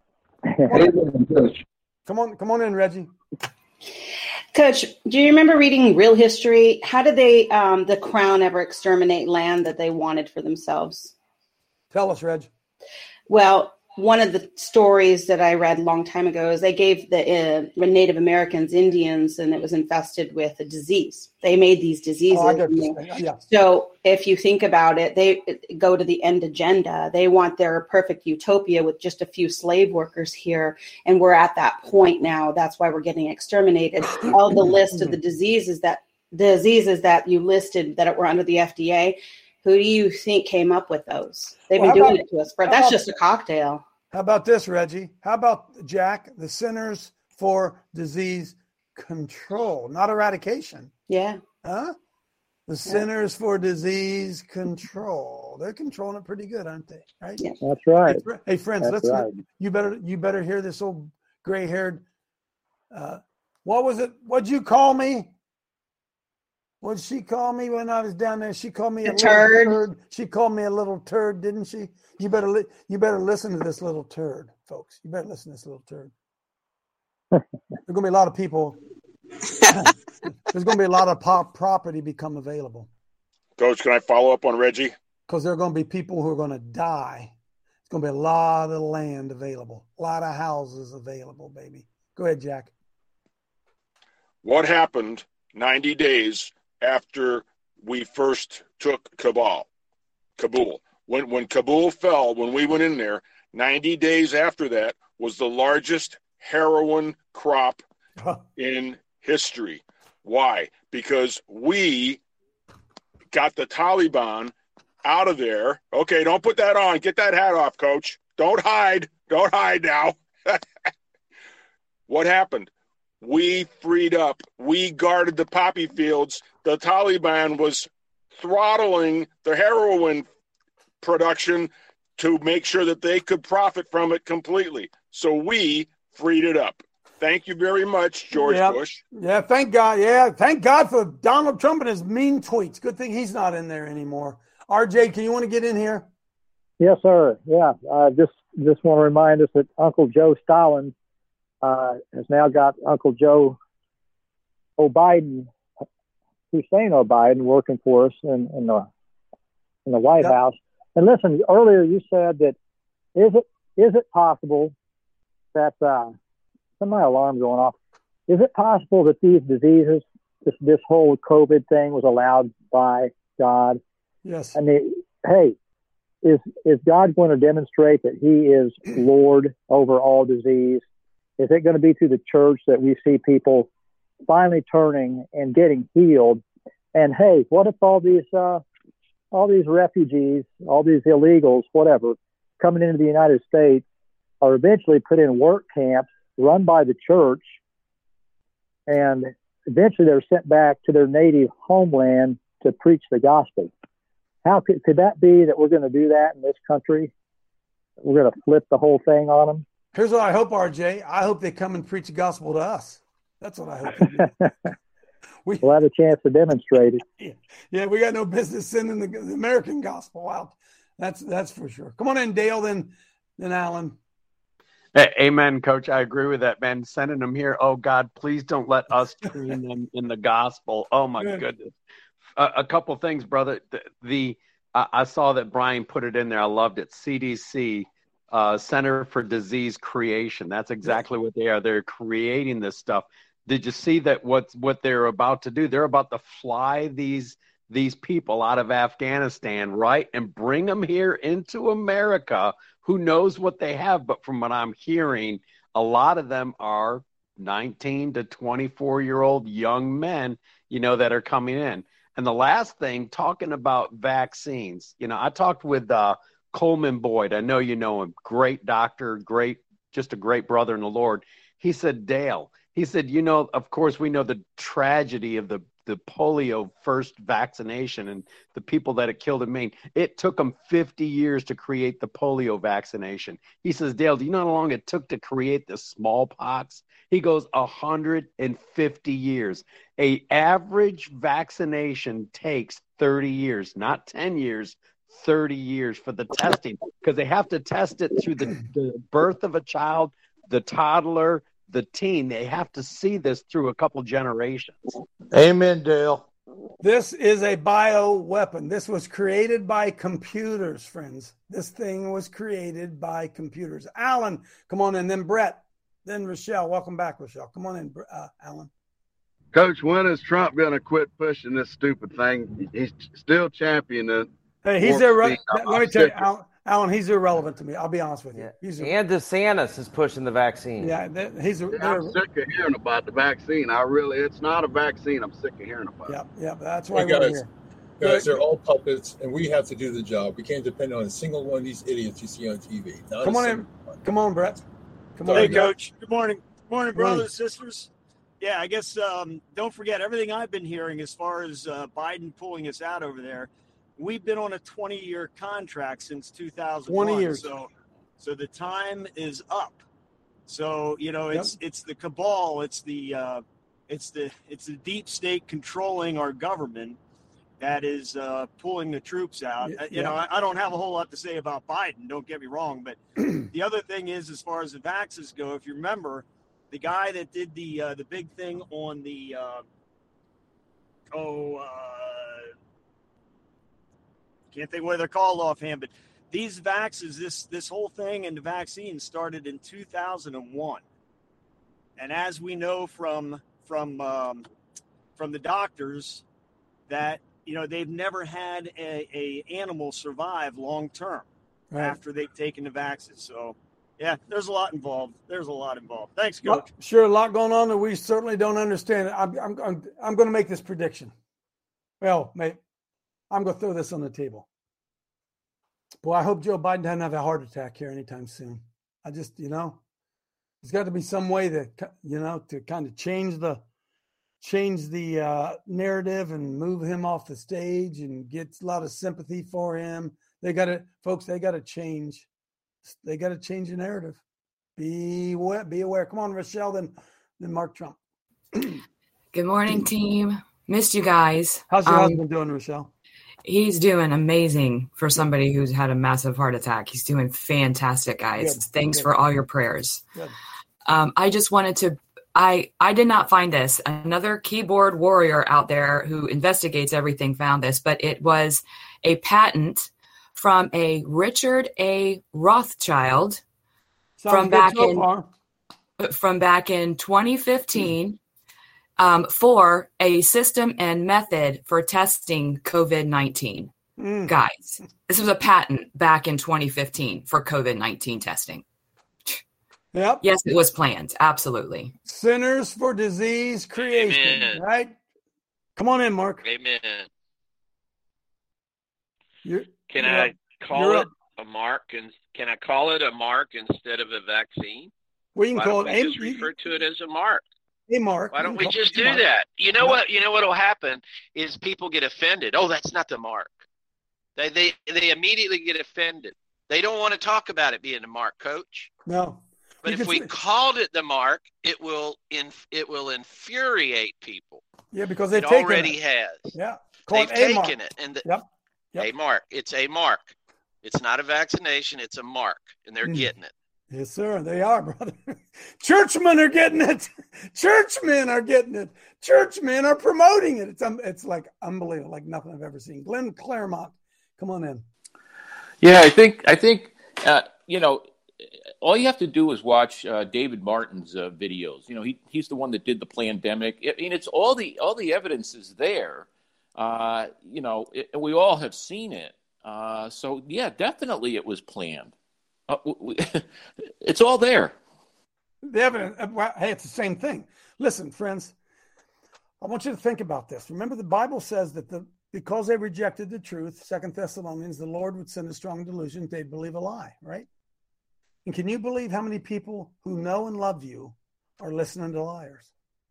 Come on. Come on in, Reggie. Coach, do you remember reading Real History? How did they, um, the Crown, ever exterminate land that they wanted for themselves? Tell us, Reg. Well, one of the stories that I read a long time ago is they gave the uh, Native Americans, Indians, and it was infested with a disease. They made these diseases. Oh, I get what you're saying. Yeah. So if you think about it, they go to the end agenda. They want their perfect utopia with just a few slave workers here. And we're at that point now. That's why we're getting exterminated. All the list of the diseases that diseases that you listed that were under the F D A, who do you think came up with those? They've Well, been how doing about- it to us. But how that's about- just a cocktail. How about this, Reggie? How about, Jack, the Centers for Disease Control, not eradication? Yeah. Huh? The Centers for Disease Control. They're controlling it pretty good, aren't they? Right? Yeah. That's right. Hey, fr- hey friends, That's let's right. you better you better hear this old gray-haired. Uh, what was it? What'd you call me? What'd she call me when I was down there? She called me a, A little turd. turd. She called me a little turd, didn't she? You better li- you better listen to this little turd, folks. You better listen to this little turd. There's gonna be a lot of people. There's going to be a lot of pop property become available. Coach, can I follow up on Reggie? Because there are going to be people who are going to die. It's going to be a lot of land available, a lot of houses available, baby. Go ahead, Jack. What happened ninety days after we first took Kabul? Kabul. When when Kabul fell, when we went in there, ninety days after that was the largest heroin crop in history. Why? Because we got the Taliban out of there. Okay, don't put that on. Get that hat off, Coach. Don't hide. Don't hide now. What happened? We freed up. We guarded the poppy fields. The Taliban was throttling the heroin production to make sure that they could profit from it completely. So we freed it up. Thank you very much, George yeah. Bush. Yeah, thank God. Yeah, thank God for Donald Trump and his mean tweets. Good thing he's not in there anymore. R J, can you want to get in here? Yes, sir. Yeah, uh, just just want to remind us that Uncle Joe Stalin uh, has now got Uncle Joe O'Biden, Hussein O'Biden, working for us in, in the in the White Yep. House. And listen, earlier you said that is it is it possible that uh, my alarm going off? Is it possible that these diseases, this this whole COVID thing, was allowed by God? Yes. I mean, hey, is is God going to demonstrate that He is Lord over all disease? Is it going to be through the church that we see people finally turning and getting healed? And hey, what if all these uh, all these refugees, all these illegals, whatever, coming into the United States are eventually put in work camps run by the church, and eventually they're sent back to their native homeland to preach the gospel? How could, could that be that we're going to do that in this country? We're going to flip the whole thing on them? Here's what I hope, R J. I hope they come and preach the gospel to us. That's what I hope they do. we, we'll have a chance to demonstrate it. Yeah, yeah, we got no business sending the, the American gospel out. That's that's for sure. Come on in, Dale, then, then Alan. Amen, Coach. I agree with that, man. Sending them here. Oh, God, please don't let us train them in the gospel. Oh, my Good. goodness. Uh, a couple things, brother. The, the uh, I saw that Brian put it in there. I loved it. C D C, uh, Center for Disease Creation. That's exactly what they are. They're creating this stuff. Did you see that what, what they're about to do? They're about to fly these these people out of Afghanistan, right, and bring them here into America. Who knows what they have? But from what I'm hearing, a lot of them are nineteen to twenty-four year old young men, you know, that are coming in. And the last thing, talking about vaccines, you know, I talked with uh, Coleman Boyd. I know you know him. Great doctor, great, just a great brother in the Lord. He said, Dale, he said, you know, of course, we know the tragedy of the the polio first vaccination and the people that it killed in Maine. It took them fifty years to create the polio vaccination. He says, Dale, do you know how long it took to create the smallpox? He goes, one hundred fifty years. A average vaccination takes thirty years, not ten years, thirty years for the testing, because they have to test it through the, the birth of a child, the toddler, the teen. They have to see this through a couple generations. Amen, Dale. This is a bio weapon. This was created by computers, friends. This thing was created by computers. Alan, come on in. Then Brett. Then Rochelle. Welcome back, Rochelle. Come on in, uh, Alan. Coach, when is Trump going to quit pushing this stupid thing? He's still championing it. Hey, he's irrelevant. Let me tell you, Alan, Alan, he's irrelevant to me. I'll be honest with you. He's ir- And DeSantis is pushing the vaccine. yeah, that, he's. A, Yeah, I'm sick of hearing about the vaccine. I really, it's not a vaccine. I'm sick of hearing about yeah, it. yeah, that's why Hey, we're guys, here. guys, they're all puppets, and we have to do the job. We can't depend on a single one of these idiots you see on T V. Not Come a on single in. one. Come on, Brett. Come on. Hey, in. Coach. Good morning. Good morning, Good morning. brothers and sisters. Yeah, I guess um, don't forget everything I've been hearing as far as uh, Biden pulling us out over there. We've been on a twenty-year contract since two thousand one. twenty years. So, so the time is up. So you know, it's Yep. it's the cabal, it's the uh, it's the it's the deep state controlling our government that is uh, pulling the troops out. Yeah, You know, yeah. I, I don't have a whole lot to say about Biden. Don't get me wrong, but the other thing is, as far as the vaxxers go, if you remember, the guy that did the uh, the big thing on the uh, oh uh, can't think what they're called offhand, but these vaxxers, this this whole thing and the vaccine started in two thousand one, and as we know from from um, from the doctors that you know they've never had a, a animal survive long term Right. after they've taken the vaccine. So. Yeah, there's a lot involved. There's a lot involved. Thanks, Well, Coach. sure, a lot going on that we certainly don't understand. I'm, I'm, I'm, I'm going to make this prediction. Well, mate, I'm going to throw this on the table. Boy, I hope Joe Biden doesn't have a heart attack here anytime soon. I just, you know, there's got to be some way that, you know, to kind of change the, change the uh, narrative and move him off the stage and get a lot of sympathy for him. They got to, folks, they got to change. They got to change the narrative. Be aware. Be aware. Come on, Rochelle. Then, then Mark Trump. Good morning, team. Missed you guys. How's your Um, husband doing, Rochelle? He's doing amazing for somebody who's had a massive heart attack. He's doing fantastic, guys. Good, Thanks good. for all your prayers. Good. Um, I just wanted to. I I did not find this. Another keyboard warrior out there who investigates everything found this, but it was a patent from a Richard A. Rothschild Sounds from good back so in far. from back in twenty fifteen um, for a system and method for testing COVID nineteen. Mm. Guys, this was a patent back in twenty fifteen for COVID nineteen testing. Yep. Yes, it was planned. Absolutely. Sinners for disease creation. Amen. Right. Come on in, Mark. Amen. You're, Can you're I up. call You're it up. a mark and can I call it a mark instead of a vaccine? We can Why call don't it we a, just refer to it as a mark? a mark. Why We don't can we call it just a do mark. that? You know Yeah. what? You know what'll happen is people get offended. Oh, that's not the mark. They they they immediately get offended. They don't want to talk about it being a mark, Coach. No. But You if can we say- called it the mark, it will inf- it will infuriate people. Yeah, because they've It taken already it. has. Yeah. Call They've it a taken mark. it, and the, Yep. Yep. a mark. It's a mark. It's not a vaccination. It's a mark, and they're Mm. getting it. Yes, sir. They are, brother. Churchmen are getting it. Churchmen are getting it. Churchmen are promoting it. It's um, it's like unbelievable, like nothing I've ever seen. Glenn Claremont, come on in. Yeah, I think I think uh, you know, all you have to do is watch uh, David Martin's uh, videos. You know, he he's the one that did the pandemic. I mean, it's all the all the evidence is there. Uh, you know, it, we all have seen it. Uh, so yeah, definitely it was planned. Uh, we, it's all there. The evidence. uh, well, Hey, it's the same thing. Listen, friends, I want you to think about this. Remember, the Bible says that the because they rejected the truth, Second Thessalonians, the Lord would send a strong delusion. They'd believe a lie, right? And can you believe how many people who know and love you are listening to liars?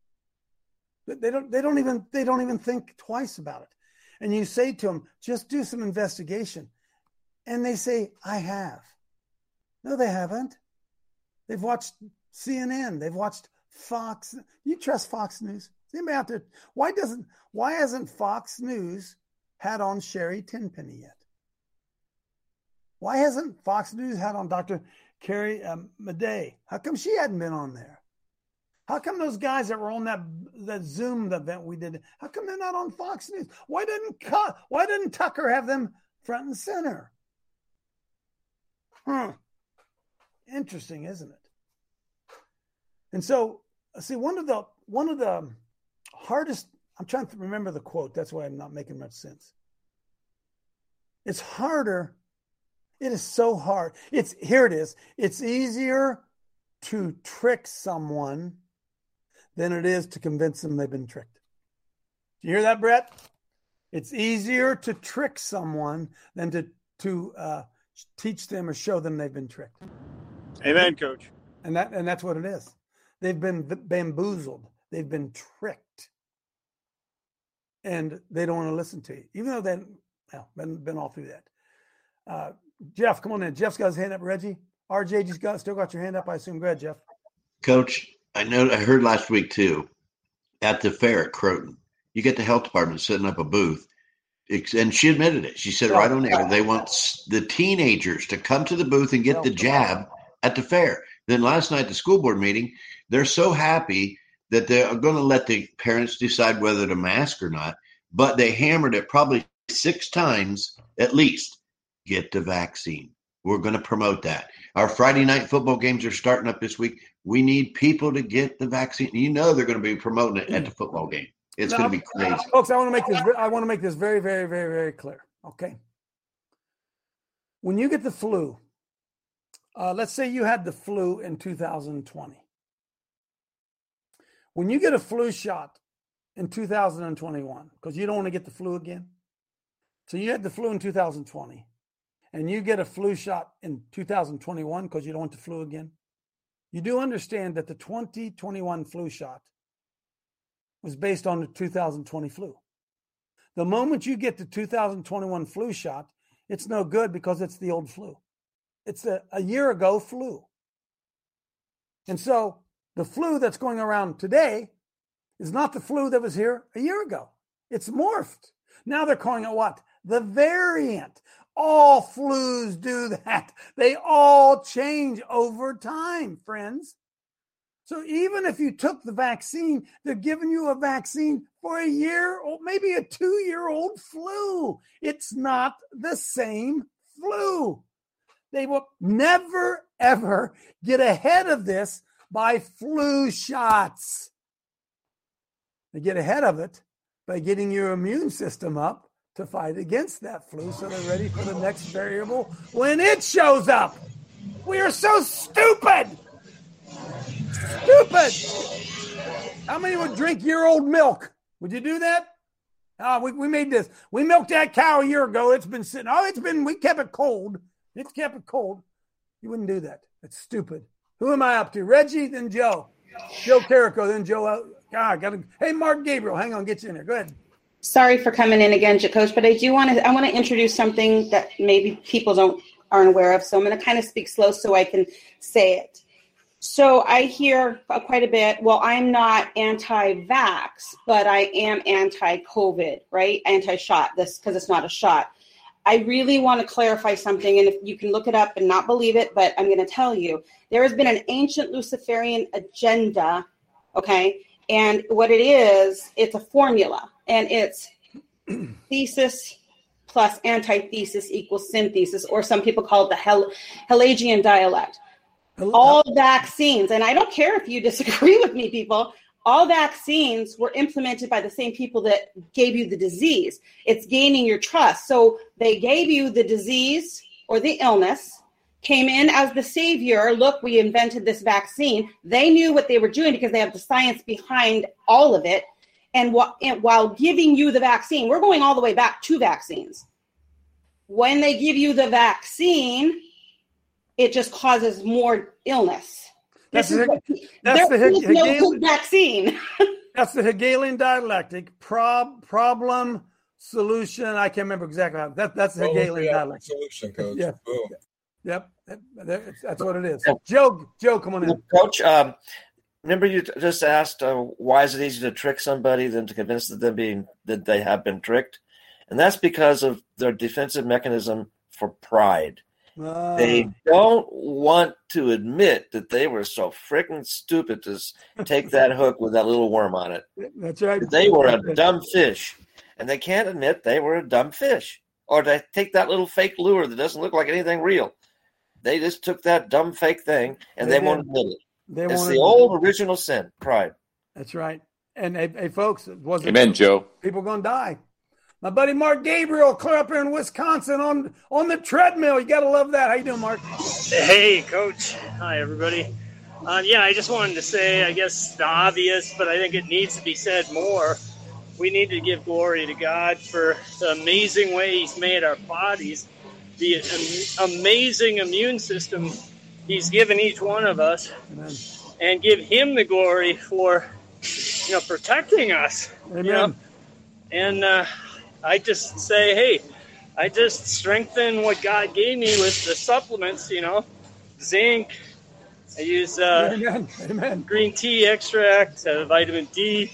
They don't. They don't even. They don't even think twice about it. And you say to them, "Just do some investigation," and they say, "I have." No, they haven't. They've watched C N N. They've watched Fox. You trust Fox News? Is anybody out there? Why doesn't? Why hasn't Fox News had on Sherry Tenpenny yet? Why hasn't Fox News had on Doctor Carrie um, Madej? How come she hadn't been on there? How come those guys that were on that that Zoom event we did? How come they're not on Fox News? Why didn't Why didn't Tucker have them front and center? Hmm. Interesting, isn't it? And so, see, one of the one of the hardest. I'm trying to remember the quote. That's why I'm not making much sense. It's harder. It is so hard. It's here. It is. It's easier to trick someone than it is to convince them they've been tricked. Do you hear that, Brett? It's easier to trick someone than to to uh, teach them or show them they've been tricked. Amen, Coach. And that and that's what it is. They've been bamboozled. They've been tricked. And they don't want to listen to you, even though they've well, been, been all through that. Uh, Jeff, come on in. Jeff's got his hand up. Reggie, R J, just got still got your hand up, I assume. Go ahead, Jeff. Coach, I know I heard last week too, at the fair at Croton, you get the health department setting up a booth, and she admitted it. She said right on air, they want the teenagers to come to the booth and get the jab at the fair. Then last night, the school board meeting, they're so happy that they're going to let the parents decide whether to mask or not, but they hammered it probably six times at least. Get the vaccine. We're going to promote that. Our Friday night football games are starting up this week. We need people to get the vaccine. You know they're going to be promoting it at the football game. It's now, going to be crazy. Folks, I want to make this I want to make this very, very, very, very clear. Okay. When you get the flu, uh, let's say you had the flu in two thousand twenty. When you get a flu shot in two thousand twenty-one, because you don't want to get the flu again. So you had the flu in two thousand twenty, and you get a flu shot in two thousand twenty-one because you don't want the flu again. You do understand that the twenty twenty-one flu shot was based on the two thousand twenty flu. The moment you get the two thousand twenty-one flu shot, it's no good because it's the old flu. It's a, a year ago flu. And so the flu that's going around today is not the flu that was here a year ago. It's morphed. Now they're calling it what? The variant. All flus do that. They all change over time, friends. So even if you took the vaccine, they're giving you a vaccine for a year or maybe a two-year-old flu. It's not the same flu. They will never, ever get ahead of this by flu shots. They get ahead of it by getting your immune system up to fight against that flu so they're ready for the next variable when it shows up. We are so stupid. Stupid. How many would drink year-old milk? Would you do that? Oh, we, we made this. We milked that cow a year ago. It's been sitting. Oh, it's been, we kept it cold. It's kept it cold. You wouldn't do that. That's stupid. Who am I up to? Reggie, then Joe. Joe Carrico, then Joe. God, got to. Hey, Mark Gabriel, hang on, get you in there. Go ahead. Sorry for coming in again, Coach, but I do want to. I want to introduce something that maybe people don't aren't aware of. So I'm going to kind of speak slow so I can say it. So I hear quite a bit. Well, I'm not anti-vax, but I am anti-COVID, right? Anti-shot. This because it's not a shot. I really want to clarify something, and if you can look it up and not believe it, but I'm going to tell you, there has been an ancient Luciferian agenda, okay? And what it is, it's a formula, and it's thesis plus antithesis equals synthesis, or some people call it the Hel- Helagian dialect. All vaccines, and I don't care if you disagree with me, people, all vaccines were implemented by the same people that gave you the disease. It's gaining your trust. So they gave you the disease or the illness, came in as the savior. Look, we invented this vaccine. They knew what they were doing because they have the science behind all of it. And, wh- and while giving you the vaccine, we're going all the way back to vaccines. When they give you the vaccine, it just causes more illness. That's This is the, what- that's the there is Heg- no Hegelian, good vaccine. that's the Hegelian dialectic. Prob, problem, solution. I can't remember exactly how. That, that's the Well, Hegelian yeah, dialectic. solution, Coach. Yeah. Boom. Yep. That- that- That's what it is. Joe, Joe, come on in. Coach, um, remember you just asked uh, why is it easier to trick somebody than to convince them being that they have been tricked? And that's because of their defensive mechanism for pride. Uh, They don't want to admit that they were so freaking stupid to s- take that hook with that little worm on it. That's right. They were a dumb fish, and they can't admit they were a dumb fish. Or they take that little fake lure that doesn't look like anything real. They just took that dumb fake thing, and They they, won't did. admit it. They it's won't the admit old original sin, pride. That's right. And hey, hey folks, it wasn't Amen, Joe. people going to die. My buddy Mark Gabriel, clear up here in Wisconsin on on the treadmill. You got to love that. How you doing, Mark? Hey, Coach. Hi, everybody. Uh, yeah, I just wanted to say, I guess, the obvious, but I think it needs to be said more. We need to give glory to God for the amazing way He's made our bodies, the am- amazing immune system He's given each one of us, Amen. and give Him the glory for you know, protecting us. Amen. You know? And uh, I just say, hey, I just strengthen what God gave me with the supplements, you know, zinc. I use uh, Amen. Amen. green tea extract, uh, vitamin D,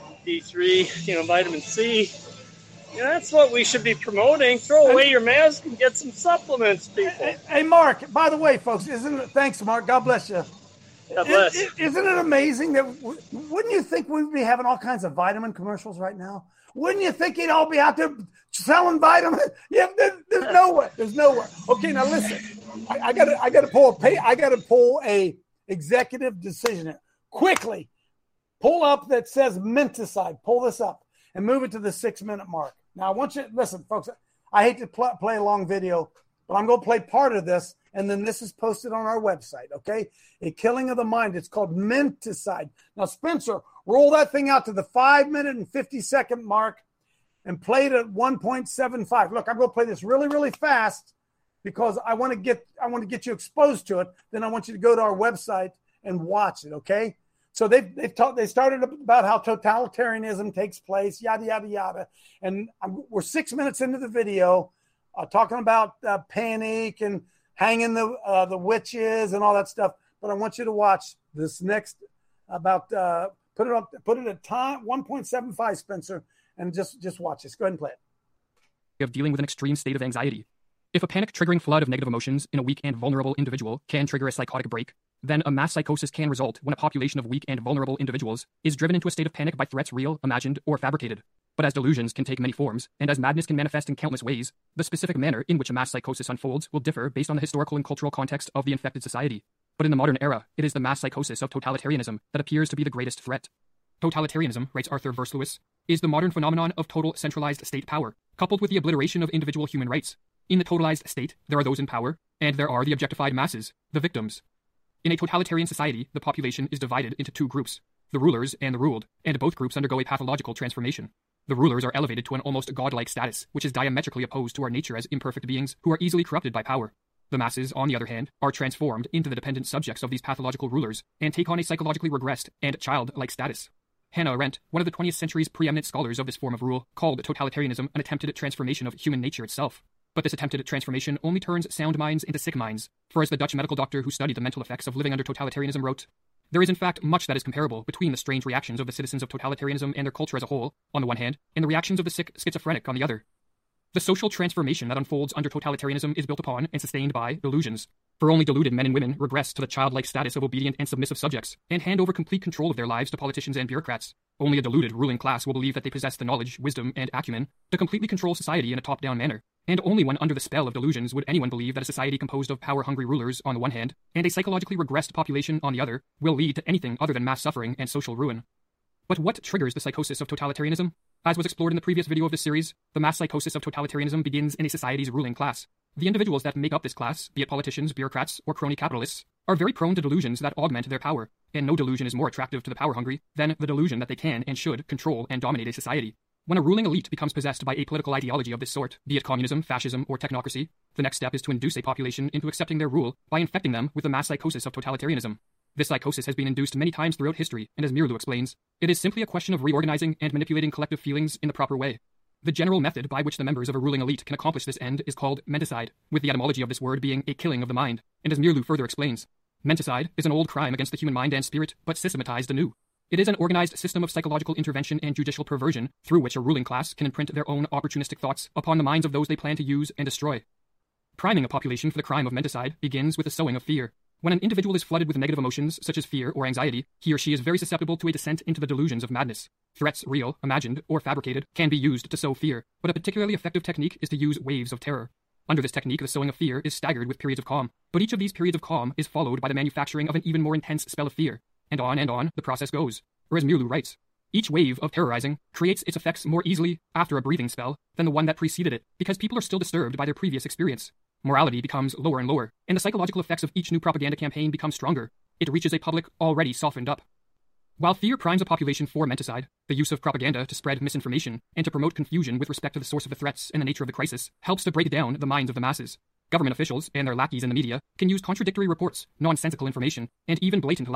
D three, you know, vitamin C. You know, that's what we should be promoting. Throw away your mask and get some supplements, people. Hey, hey, Mark, by the way, folks, isn't it? Thanks, Mark. God bless you. God bless. Is, isn't it amazing that, wouldn't you think we'd be having all kinds of vitamin commercials right now? Wouldn't you think you'd all be out there selling vitamins? Yeah, there, there's nowhere. There's nowhere. Okay, now listen. I, I gotta, I gotta pull a pay. I gotta pull a executive decision here. Quickly, pull up that says Menticide. Pull this up and move it to the six minute mark. Now, I want you to listen, folks. I hate to pl- play a long video, but I'm going to play part of this, and then this is posted on our website, okay? A Killing of the Mind. It's called Menticide. Now, Spencer, roll that thing out to the five minute and fifty second mark and play it at one point seven five. Look, I'm going to play this really, really fast because I want to get I want to get you exposed to it. Then I want you to go to our website and watch it, okay? So they've, they've taught, they started about how totalitarianism takes place, yada, yada, yada. And I'm, we're six minutes into the video uh, talking about uh, panic and hanging the uh, the witches and all that stuff. But I want you to watch this next about, uh, put it up, put it at time one point seven five, Spencer, and just, just watch this. Go ahead and play it. Of dealing with an extreme state of anxiety. If a panic-triggering flood of negative emotions in a weak and vulnerable individual can trigger a psychotic break, then a mass psychosis can result when a population of weak and vulnerable individuals is driven into a state of panic by threats real, imagined, or fabricated. But as delusions can take many forms, and as madness can manifest in countless ways, the specific manner in which a mass psychosis unfolds will differ based on the historical and cultural context of the infected society. But in the modern era, it is the mass psychosis of totalitarianism that appears to be the greatest threat. Totalitarianism, writes Arthur Versluis, is the modern phenomenon of total centralized state power, coupled with the obliteration of individual human rights. In the totalized state, there are those in power, and there are the objectified masses, the victims. In a totalitarian society, the population is divided into two groups, the rulers and the ruled, and both groups undergo a pathological transformation. The rulers are elevated to an almost godlike status, which is diametrically opposed to our nature as imperfect beings who are easily corrupted by power. The masses, on the other hand, are transformed into the dependent subjects of these pathological rulers and take on a psychologically regressed and childlike status. Hannah Arendt, one of the twentieth century's preeminent scholars of this form of rule, called totalitarianism an attempted transformation of human nature itself. But this attempted transformation only turns sound minds into sick minds, for as the Dutch medical doctor who studied the mental effects of living under totalitarianism wrote, there is in fact much that is comparable between the strange reactions of the citizens of totalitarianism and their culture as a whole, on the one hand, and the reactions of the sick schizophrenic on the other. The social transformation that unfolds under totalitarianism is built upon and sustained by delusions, for only deluded men and women regress to the childlike status of obedient and submissive subjects, and hand over complete control of their lives to politicians and bureaucrats. Only a deluded ruling class will believe that they possess the knowledge, wisdom, and acumen to completely control society in a top-down manner. And only when under the spell of delusions would anyone believe that a society composed of power-hungry rulers on the one hand, and a psychologically regressed population on the other, will lead to anything other than mass suffering and social ruin. But what triggers the psychosis of totalitarianism? As was explored in the previous video of this series, the mass psychosis of totalitarianism begins in a society's ruling class. The individuals that make up this class, be it politicians, bureaucrats, or crony capitalists, are very prone to delusions that augment their power, and no delusion is more attractive to the power-hungry than the delusion that they can and should control and dominate a society. When a ruling elite becomes possessed by a political ideology of this sort, be it communism, fascism, or technocracy, the next step is to induce a population into accepting their rule by infecting them with the mass psychosis of totalitarianism. This psychosis has been induced many times throughout history, and as Mirlu explains, it is simply a question of reorganizing and manipulating collective feelings in the proper way. The general method by which the members of a ruling elite can accomplish this end is called menticide, with the etymology of this word being a killing of the mind, and as Mirlu further explains, menticide is an old crime against the human mind and spirit, but systematized anew. It is an organized system of psychological intervention and judicial perversion through which a ruling class can imprint their own opportunistic thoughts upon the minds of those they plan to use and destroy. Priming a population for the crime of menticide begins with the sowing of fear. When an individual is flooded with negative emotions, such as fear or anxiety, he or she is very susceptible to a descent into the delusions of madness. Threats, real, imagined, or fabricated, can be used to sow fear, but a particularly effective technique is to use waves of terror. Under this technique, the sowing of fear is staggered with periods of calm, but each of these periods of calm is followed by the manufacturing of an even more intense spell of fear. And on and on the process goes. Or as Mirlu writes, each wave of terrorizing creates its effects more easily after a breathing spell than the one that preceded it, because people are still disturbed by their previous experience. Morality becomes lower and lower, and the psychological effects of each new propaganda campaign become stronger. It reaches a public already softened up. While fear primes a population for menticide, the use of propaganda to spread misinformation and to promote confusion with respect to the source of the threats and the nature of the crisis helps to break down the minds of the masses. Government officials and their lackeys in the media can use contradictory reports, nonsensical information, and even blatant lies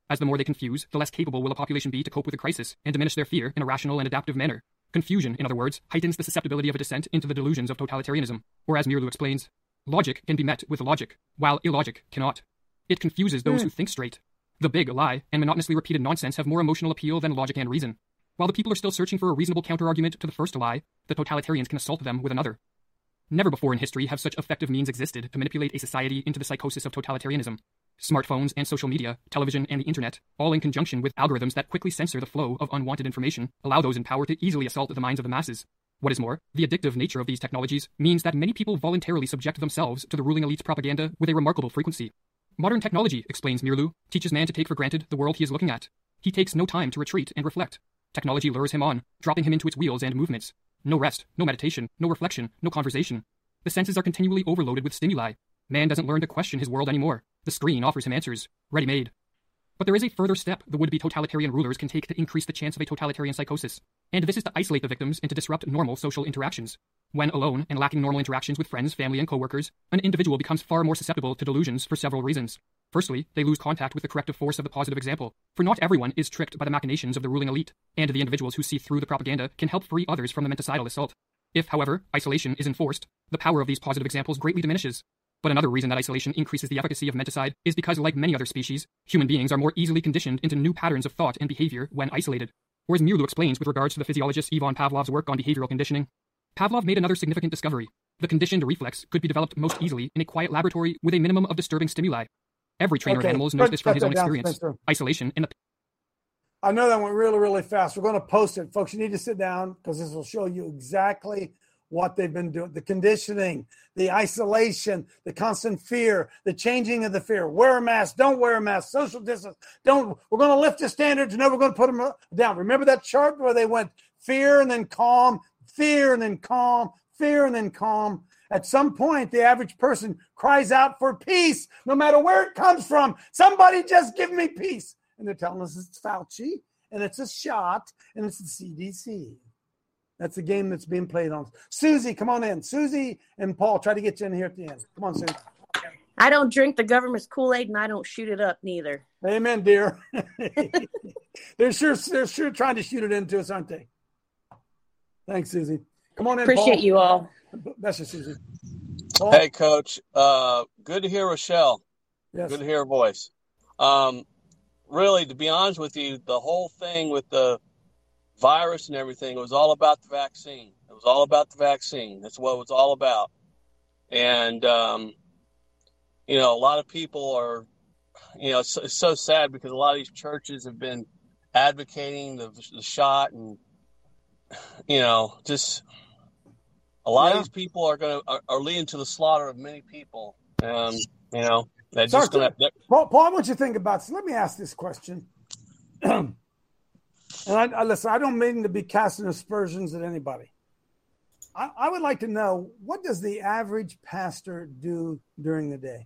as the more they confuse, the less capable will a population be to cope with a crisis and diminish their fear in a rational and adaptive manner. Confusion, in other words, heightens the susceptibility of a descent into the delusions of totalitarianism, or as Mirlu explains, logic can be met with logic, while illogic cannot. It confuses those mm. who think straight. The big lie and monotonously repeated nonsense have more emotional appeal than logic and reason. While the people are still searching for a reasonable counter-argument to the first lie, the totalitarians can assault them with another. Never before in history have such effective means existed to manipulate a society into the psychosis of totalitarianism. Smartphones and social media, television and the internet, all in conjunction with algorithms that quickly censor the flow of unwanted information, allow those in power to easily assault the minds of the masses. What is more, the addictive nature of these technologies means that many people voluntarily subject themselves to the ruling elite's propaganda with a remarkable frequency. Modern technology, explains Mirlu, teaches man to take for granted the world he is looking at. He takes no time to retreat and reflect. Technology lures him on, dropping him into its wheels and movements. No rest, no meditation, no reflection, no conversation. The senses are continually overloaded with stimuli. Man doesn't learn to question his world anymore. The screen offers him answers, ready-made. But there is a further step the would-be totalitarian rulers can take to increase the chance of a totalitarian psychosis, and this is to isolate the victims and to disrupt normal social interactions. When alone and lacking normal interactions with friends, family, and coworkers, an individual becomes far more susceptible to delusions for several reasons. Firstly, they lose contact with the corrective force of the positive example, for not everyone is tricked by the machinations of the ruling elite, and the individuals who see through the propaganda can help free others from the menticidal assault. If, however, isolation is enforced, the power of these positive examples greatly diminishes. But another reason that isolation increases the efficacy of menticide is because, like many other species, human beings are more easily conditioned into new patterns of thought and behavior when isolated. Or as Mirlu explains with regards to the physiologist Ivan Pavlov's work on behavioral conditioning, Pavlov made another significant discovery. The conditioned reflex could be developed most easily in a quiet laboratory with a minimum of disturbing stimuli. Every trainer okay. of animals knows this from his own down, experience. Spencer. Isolation and the... I know that went really, really fast. We're going to post it. Folks, you need to sit down because this will show you exactly what they've been doing. The conditioning, the isolation, the constant fear, the changing of the fear. Wear a mask, don't wear a mask, social distance. Don't. We're going to lift the standards. No, we're going to put them down. Remember that chart where they went fear and then calm, fear and then calm, fear and then calm. At some point, the average person cries out for peace, no matter where it comes from. Somebody just give me peace. And they're telling us it's Fauci, and it's a shot, and it's the C D C. That's the game that's being played on. Susie, come on in. Susie and Paul, try to get you in here at the end. Come on, Susie. I don't drink the government's Kool-Aid, and I don't shoot it up neither. Amen, dear. they're sure they're sure trying to shoot it into us, aren't they? Thanks, Susie. Come on in, Appreciate Paul. you all. That's just Susie. Paul? Hey, Coach. Uh, good to hear Rochelle. Yes. Good to hear her voice. Um, really, to be honest with you, the whole thing with the virus and everything, it was all about the vaccine. It was all about the vaccine. That's what it was all about. And, um, you know, a lot of people are, you know, it's, it's so sad because a lot of these churches have been advocating the, the shot and, you know, just a lot yeah. of these people are going to are, are leading to the slaughter of many people. Um, you know, they're just going to. Paul, Paul, I want you to think about this. Let me ask this question. And I, I listen, I don't mean to be casting aspersions at anybody. I, I would like to know, what does the average pastor do during the day?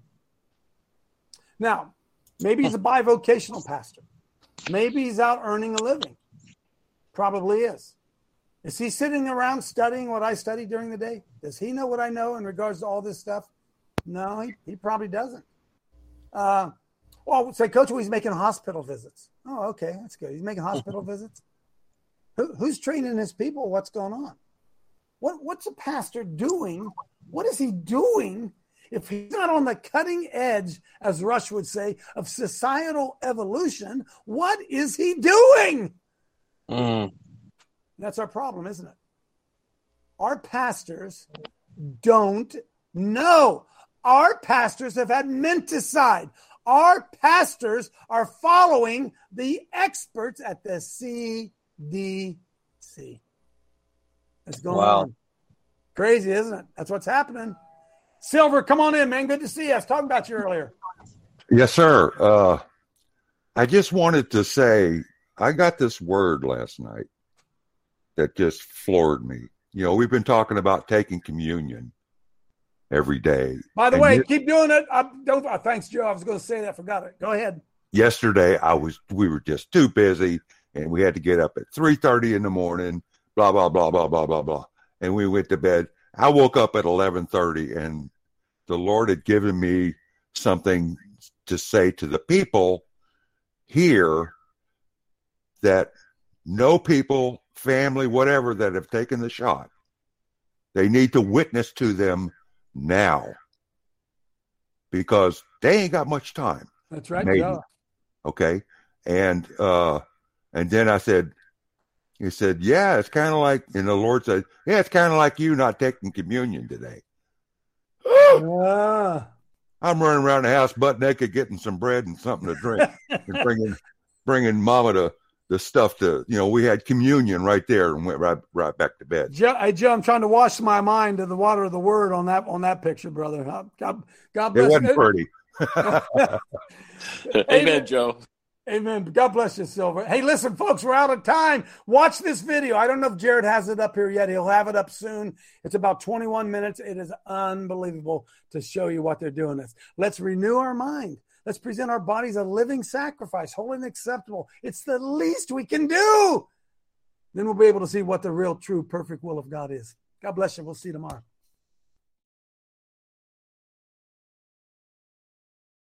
Now, maybe he's a bivocational pastor. Maybe he's out earning a living. Probably is. Is he sitting around studying what I study during the day? Does he know what I know in regards to all this stuff? No, he, he probably doesn't. Uh, well, say, Coach, well, he's making hospital visits. Oh, okay, that's good. He's making hospital visits. Who, who's training his people? What's going on? What What's a pastor doing? What is he doing if he's not on the cutting edge, as Rush would say, of societal evolution? What is he doing? Mm. That's our problem, isn't it? Our pastors don't know. Our pastors have had menticide. Our pastors are following the experts at the C D C. That's going wow. on. Crazy, isn't it? That's what's happening. Silver, come on in, man. Good to see you. I was talking about you earlier. Yes, sir. Uh, I just wanted to say I got this word last night that just floored me. You know, we've been talking about taking communion every day. By the and way, you, keep doing it. I don't. Uh, thanks, Joe. I was going to say that. Forgot it. Go ahead. Yesterday, I was. We were just too busy, and we had to get up at three thirty in the morning. Blah blah blah blah blah blah blah. And we went to bed. I woke up at eleven thirty, and the Lord had given me something to say to the people here that know people, family, whatever, that have taken the shot. They need to witness to them now because they ain't got much time. That's right, maybe. Joe. Okay. And, uh, and then I said, he said, yeah, it's kind of like, and the Lord said, yeah, it's kind of like you not taking communion today. Uh, I'm running around the house butt naked, getting some bread and something to drink and bringing, bringing mama to the stuff to, you know, we had communion right there and went right, right back to bed. Joe, hey, Joe, I'm trying to wash my mind in the water of the word on that, on that picture, brother. God, God bless it. Wasn't you. pretty. Amen, Amen, Joe. Amen. God bless you, Silver. Hey, listen, folks, we're out of time. Watch this video. I don't know if Jared has it up here yet. He'll have it up soon. It's about twenty-one minutes. It is unbelievable to show you what they're doing. This. Let's renew our mind. Let's present our bodies a living sacrifice, holy and acceptable. It's the least we can do. Then we'll be able to see what the real, true, perfect will of God is. God bless you. We'll see you tomorrow.